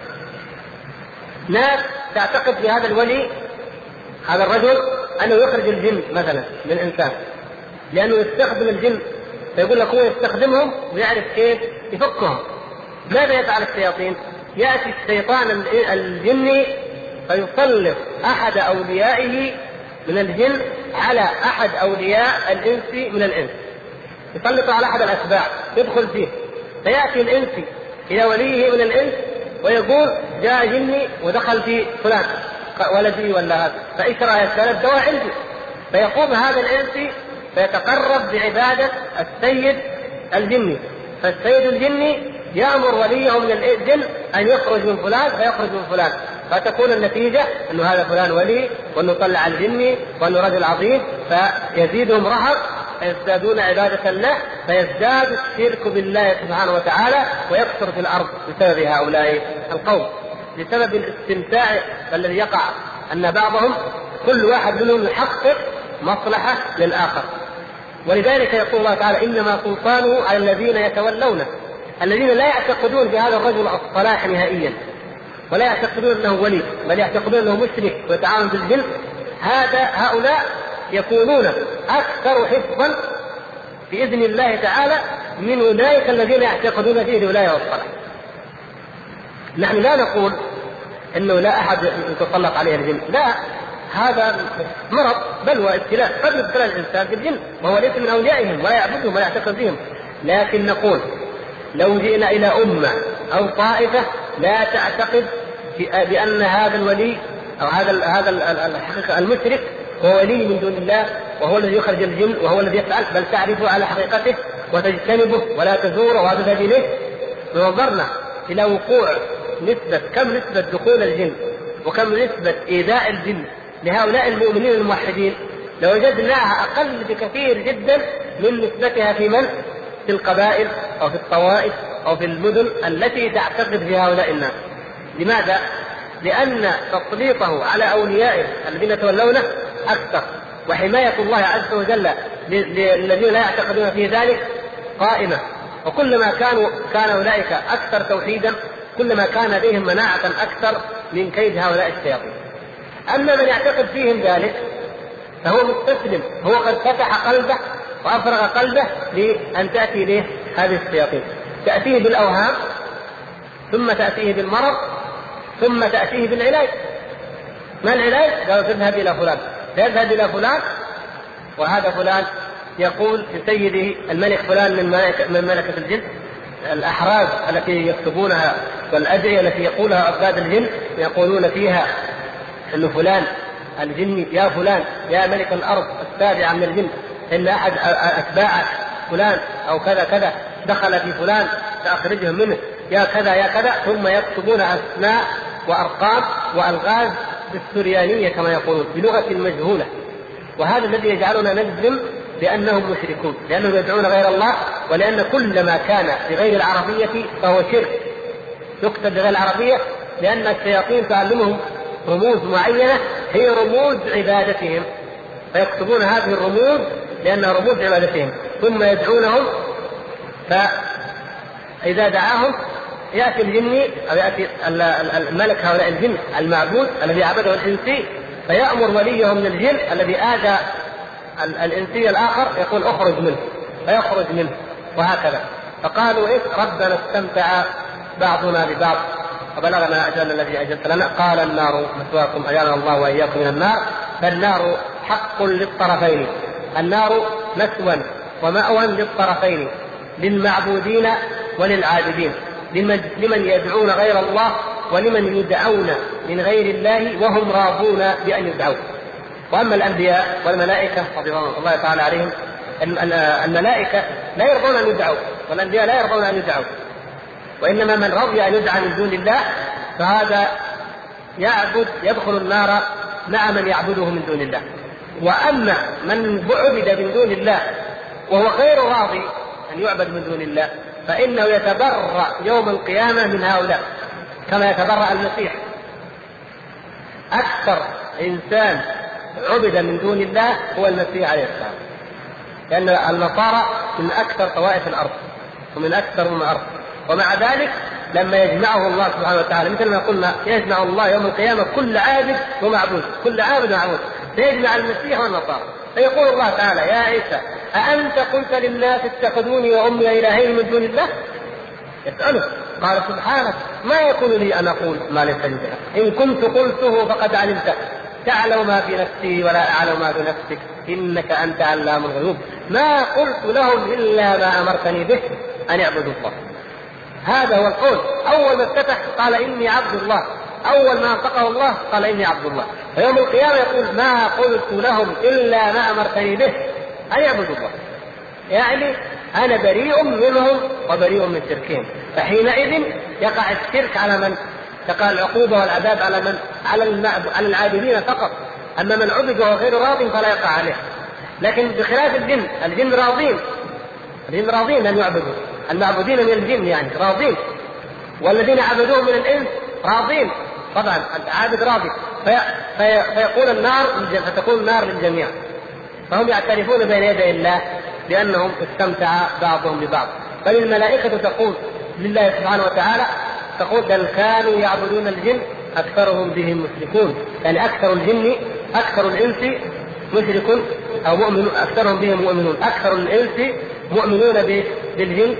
S1: ناس تعتقد بهذا الولي هذا الرجل أنه يخرج الجن مثلا من إنسان، لأنه يستخدم الجن، فيقول لك هو يستخدمهم ويعرف كيف يفكهم. ماذا يفعل الشياطين؟ يأتي الشيطان الجني فيسلط أحد أوليائه من الجن على أحد أولياء الإنس من الإنس، يسلط على أحد الأتباع يدخل فيه، فيأتي الإنسي إلى وليه من الإنس ويقول جاء جني ودخل في فلان ولدي ولا هذا، فإشرى يسأل الدواء عندي، فيقوم هذا الإنسي فيتقرب بعبادة السيد الجني، فالسيد الجني يأمر وليه من الجن أن يخرج من فلان فيخرج من فلان، فتكون النتيجة أنه هذا فلان ولي وأنه طلع الجني وأنه رجل عظيم، فيزيدهم رهق فيزدادون عبادة له، فيزداد الشرك بالله سبحانه وتعالى ويكثر في الأرض بسبب هؤلاء القوم، بسبب الاستمتاع الذي يقع أن بعضهم كل واحد منهم يحقق مصلحة للآخر. ولذلك يقول الله تعالى إنما سلطانه على الذين يتولونه، الذين لا يعتقدون بهذا الرجل الصلاح نهائيا ولا يعتقدون أنه ولي بل يعتقدون أنه مشرك ويتعامل بالجن. هذا هؤلاء يكونون أكثر حفظا بإذن الله تعالى من أولئك الذين يعتقدون فيه الولاية والصلاح. نحن لا نقول أنه لا أحد يتسلط عليه الجن، لا، هذا مرض بل وابتلاء، قد يبتلى الإنسان بالجن وهو ليس من أوليائهم ولا يعبدهم ولا يعتقد بهم. لكن نقول لو جئنا إلى أمة أو طائفة لا تعتقد بأن هذا الولي أو هذا هذا الحقيقة المشرك هو ولي من دون الله وهو الذي يخرج الجن وهو الذي يفعل، بل تعرفه على حقيقته وتجتنبه ولا تزوره وهذا دليله، ونظرنا إلى وقوع نسبة كم نسبة دخول الجن وكم نسبة إيذاء الجن لهؤلاء المؤمنين الموحدين، لوجدناها أقل بكثير جدا من نسبتها في من؟ في القبائل أو في الطوائف أو في المدن التي تعتقد في هؤلاء الناس. لماذا؟ لأن تسليطه على أوليائه الذين يتولونه أكثر، وحماية الله عز وجل للذين لا يعتقدون في ذلك قائمة، وكلما كانوا كان أولئك أكثر توحيدا كلما كان لديهم مناعة أكثر من كيد هؤلاء الشياطين. أما من يعتقد فيهم ذلك فهو مستسلم، هو قد فتح قلبه وأفرغ قلبه لأن تأتي له هذه الشياطين، تأتيه بالأوهام ثم تأتيه بالمرض ثم تأتيه بالعلاج. ما العلاج؟ قالوا تذهب إلى فلان، فيذهب إلى فلان وهذا فلان يقول لسيده الملك فلان من ملكة, من ملكة الجن، الأحراز التي يكتبونها والأدعية التي يقولها عباد الجن يقولون فيها أن فلان الجن يا فلان يا ملك الأرض السابعة من الجن إن أحد أتباعك فلان أو كذا كذا دخل في فلان فأخرجهم منه يا كذا يا كذا، ثم يكتبون أسماء وأرقام وألغاز بالسريانية كما يقولون بلغة مجهولة. وهذا الذي يجعلنا نجزم بأنهم مشركون، لأنهم يدعون غير الله، ولأن كل ما كان بغير العربية فهو شرك يكتب بغير العربية، لأن الشياطين تعلمهم رموز معينة هي رموز عبادتهم، فيكتبون هذه الرموز لأنها رموز عبادتهم، ثم يدعونهم، فإذا دعاهم يأتي الجني أو يأتي الملك هؤلاء الجن المعبود الذي عبده الإنسي، فيأمر وليه من الجن الذي آذى الإنسي الآخر يقول اخرج منه، فيخرج منه، وهكذا. فقالوا إيه؟ ربنا استمتع بعضنا ببعض وبلغنا أجلنا الذي أجلت لنا. قال النار مثواكم أجارنا الله وإياكم من النار. فالنار حق للطرفين، النار مثوى ومأوى للطرفين، للمعبودين وللعابدين، لمن يدعون غير الله ولمن يدعون من غير الله وهم راضون بأن يدعوا. وأما الأنبياء والملائكة رضي الله تعالى عليهم، الملائكة لا يرضون أن يدعوا، والأنبياء لا يرضون أن يدعوا، وإنما من رضي أن يدعى من دون الله فهذا يعبد يدخل النار مع من يعبده من دون الله. وأما من عبد من دون الله وهو غير راضي أن يعبد من دون الله فإنه يتبرأ يوم القيامة من هؤلاء كما يتبرأ المسيح. أكثر إنسان عبد من دون الله هو المسيح عليه السلام، لأن النصارى من أكثر طوائف الأرض ومن أكثر من الأرض، ومع ذلك لما يجمعه الله سبحانه وتعالى مثل ما قلنا يجمع الله يوم القيامة كل عابد ومعبود، كل عابد ومعبود، فيجمع المسيح والنصارى. فيقول الله تعالى يا عيسى أأنت قلت للناس اتخذوني وأمي إلهين من دون الله؟ يسأله قال سبحانك ما يكون لي أن أقول ما ليس لي به، إن كنت قلته فقد علمته، تعلم ما في نفسي ولا أعلم ما في نفسك إنك أنت علام الغيوب، ما قلت لهم إلا ما أمرتني به أن يعبدوا الله. هذا هو القول. أول ما افتتح قال إني عبد الله، أول ما انطقه الله قال إني عبد الله. فيوم القيامة يقول ما قلت لهم إلا ما أمرتني به أن يعبدوا الله، يعني أنا بريء منهم وبريء من شركهم. فحينئذ يقع الشرك على من؟ تقع العقوبة والعذاب على من؟ على العابدين فقط. أما من عبد وهو غير راض فلا يقع عليه. لكن بخلاف الجن، الجن راضين، الجن راضين أن يعبدوا، المعبودين من الجن يعني راضين، والذين عبدوهم من الإنس راضين، طبعا العابد راضي. في في فيقول النار، فتكون النار للجميع. فهم يعترفون بين يدي الله بأنهم استمتع بعضهم ببعض. فالملائكة تقول لله سبحانه وتعالى تقول بل كانوا يعبدون الجن أكثرهم بهم مشركون، يعني أكثر الجن أكثر الإنس مشرك أو مؤمن، أكثرهم بهم مؤمنون، أكثر الإنس مؤمنون بالجن.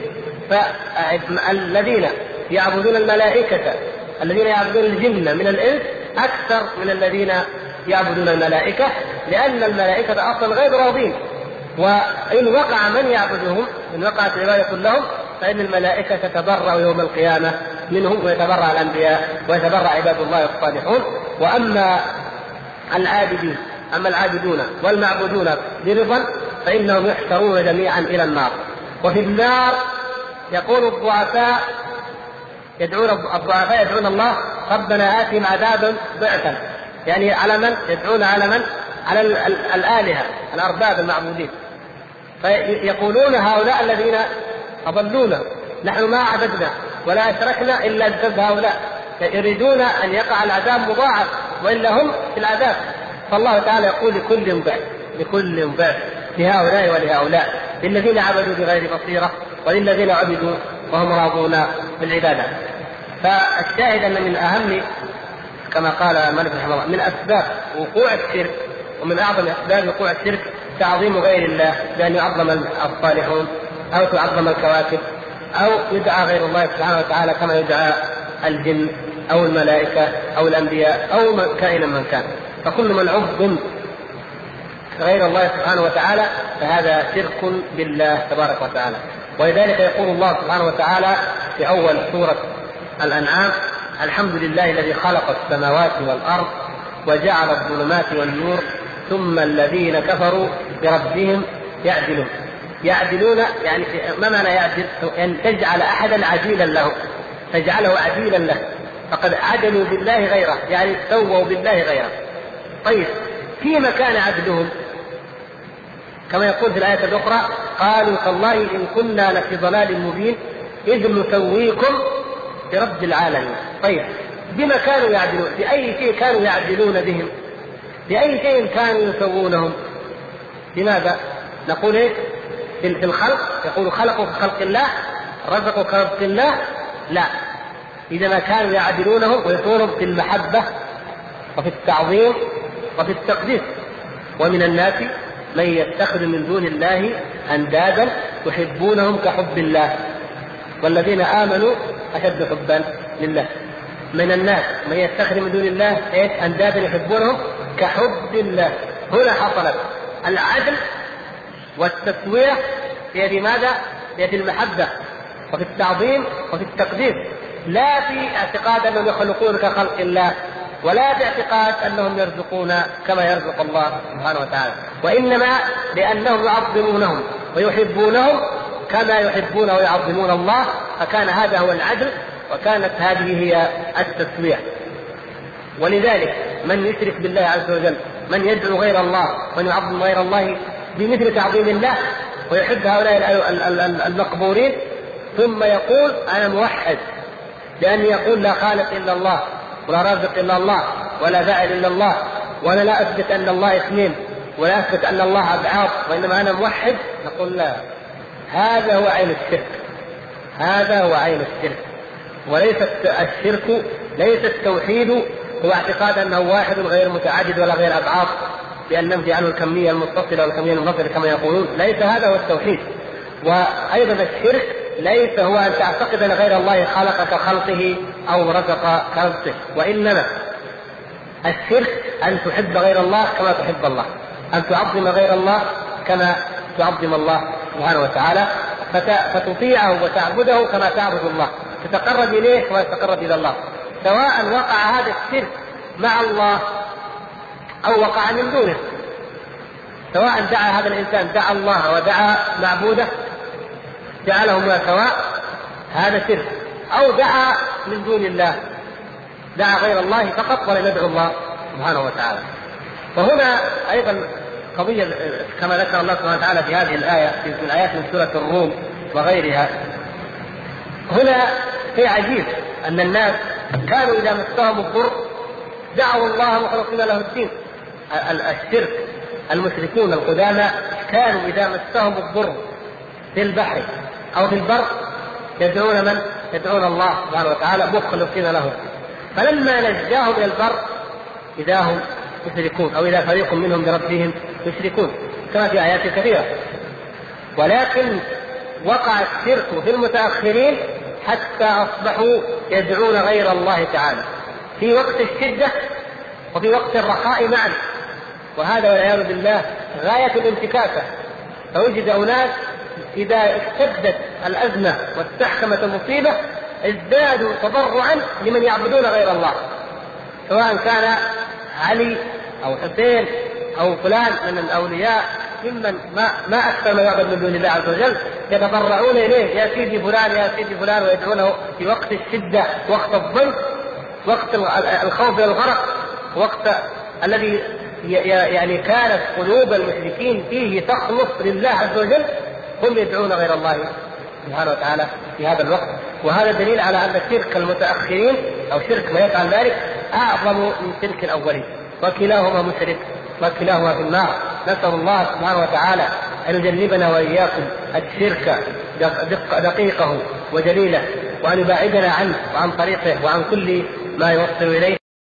S1: فالذين يعبدون الملائكة الذين يعبدون الجن من الإنس أكثر من الذين يعبدون الملائكة، لأن الملائكة أصلا غير راضين. وإن وقع من يعبدهم، إن وقعت العبادة لهم، فإن الملائكة تتبرأ يوم القيامة منهم، ويتبرأ الأنبياء ويتبرأ عباد الله الصالحون. وأما العابدين أما العابدون والمعبودون برضا فإنهم يحشرون جميعا إلى النار. وفي النار يقول الضعفاء يدعون الضعفاء يدعون الله ربنا آتهم عذابا ضعفا، يعني على من؟ يدعون على من؟ على الآلهة الأرباب المعبودين. فيقولون هؤلاء الذين أضلونا نحن ما عبدنا ولا أشركنا إلا بسبب هؤلاء، يريدون أن يقع العذاب مضاعف وإلا هم في العذاب. فالله تعالى يقول لكل ضعف لكل ضعف لهؤلاء ولهؤلاء، للذين عبدوا بغير بصيرة وللذين عبدوا وهم راضون بالعبادة. فالشاهد أن من أهم كما قال الملك رحمه الله من أسباب وقوع الشرك ومن أعظم أسباب وقوع الشرك تعظيم غير الله، بأن يعظم الصالحون أو تعظم الكواكب أو يدعى غير الله سبحانه وتعالى كما يدعى الجن أو الملائكة أو الأنبياء أو من كائنا من كان. فكل من عظم غير الله سبحانه وتعالى فهذا شرك بالله تبارك وتعالى. ولذلك يقول الله سبحانه وتعالى في أول سورة الأنعام الحمد لله الذي خلق السماوات والأرض وجعل الظلمات والنور ثم الذين كفروا بربهم يعدلون. يعدلون يعني ما معنى يعدل؟ أن تجعل أحدا عديلا له، تجعله عديلا له، فقد عدلوا بالله غيره، يعني سووا بالله غيره. طيب في مكان عدلهم كما يقول في الآية الأخرى قالوا تالله إن كنا لفي ضلال مبين إذ نسويكم برب العالمين. طيب بما كانوا يعدلون؟ بأي شيء كانوا يعدلون بهم؟ بأي شيء كانوا يسوونهم؟ لماذا؟ نقول إيه؟ في الخلق يقول خلقوا كخلق الله، رزقوا كرزق الله؟ لا، إذا ما كانوا يعدلونهم ويكونوا في المحبة وفي التعظيم وفي التقديس. ومن الناس من يتخذ من دون الله أندادا يحبونهم كحب الله والذين آمنوا أشد حبا لله. من الناس من يتخذ من دون الله أندادا يحبونهم كحب الله. هنا حصلت العدل والتسوية في ماذا؟ في المحبة وفي التعظيم وفي التقديس، لا في اعتقاد أنهم يخلقون كخلق الله، ولا في اعتقاد أنهم يرزقون كما يرزق الله سبحانه وتعالى، وإنما لأنهم يعظمونهم ويحبونهم كما يحبون ويعظمون الله. فكان هذا هو العدل، وكانت هذه هي التسوية. ولذلك من يشرك بالله عز وجل، من يدعو غير الله، من يعظم غير الله بمثل تعظيم الله ويحب هؤلاء المقبورين، ثم يقول أنا موحد، لأن يقول لا خالق إلا الله ولا رازق إلا الله ولا فاعل إلا الله، وأنا لا أثبت أن الله اثنين ولا أثبت أن الله أبعاد، وإنما أنا موحد، نقول لا، هذا هو عين الشرك، هذا هو عين الشرك. وليس الشرك، ليس التوحيد هو اعتقاد أنه واحد غير متعدد ولا غير أبعاد، بأن ننفي عنه الكمية المتصلة والكمية المنفصلة كما يقولون، ليس هذا هو التوحيد. وأيضا الشرك ليس هو أن تعتقد أن غير الله خلق كخلقه أو رزق كرزقه، وإنما الشرك أن تحب غير الله كما تحب الله، أن تعظم غير الله كما تعظم الله سبحانه وتعالى، فتطيعه وتعبده كما تعبد الله، تتقرب إليه كما تتقرب إلى الله، سواء وقع هذا الشرك مع الله أو وقع من دونه، سواء دعا هذا الإنسان دعا الله ودعا معبوده جعلهما سواء، هذا شرك، أو دعا من دون الله، دعا غير الله فقط ولم يدعو الله سبحانه وتعالى. وهنا أيضا قضية كما ذكر الله سبحانه وتعالى في هذه الآية في الآيات من سورة الروم وغيرها. هنا في عجيب أن الناس كانوا إذا مسهم الضر دعوا الله مخلصين له الدين. الشرك المشركون القدامى كانوا إذا مسهم الضر في البحر أو في البر يدعون من؟ يدعون الله سبحانه وتعالى مخلصين له. فلما نجاهم إلى البر إذا هم يشركون، أو إذا فريق منهم بربهم يشركون كما في آيات كثيرة. ولكن وقع الشرك في المتأخرين حتى أصبحوا يدعون غير الله تعالى في وقت الشدة وفي وقت الرخاء معا، وهذا والعياذ بالله غاية الانتكاسة. فوجد أناس إذا اشتدت الأزمة واستحكمت المصيبة ازدادوا تضرعا لمن يعبدون غير الله، سواء كان علي أو حسين أو فلان من الأولياء ممن ما, ما أكثر ما يعبد من دون الله عز وجل، يتضرعون إليه يا سيدي فلان يا سيدي فلان، ويدعونه في وقت الشدة، وقت الضنك، وقت الخوف والغرق، وقت الذي يعني كانت قلوب المشركين فيه تخلص لله عز وجل، هم يدعون غير الله سبحانه وتعالى في هذا الوقت. وهذا دليل على أن شرك المتأخرين أو شرك ما يفعل ذلك أعظم من شرك الأولين، وكلاهما مشرك وكلاهما في النار. نسأل الله سبحانه وتعالى أن يجنبنا وإياكم الشرك دقيقه وجليله، وأن يبعدنا عنه وعن طريقه وعن كل ما يوصل إليه.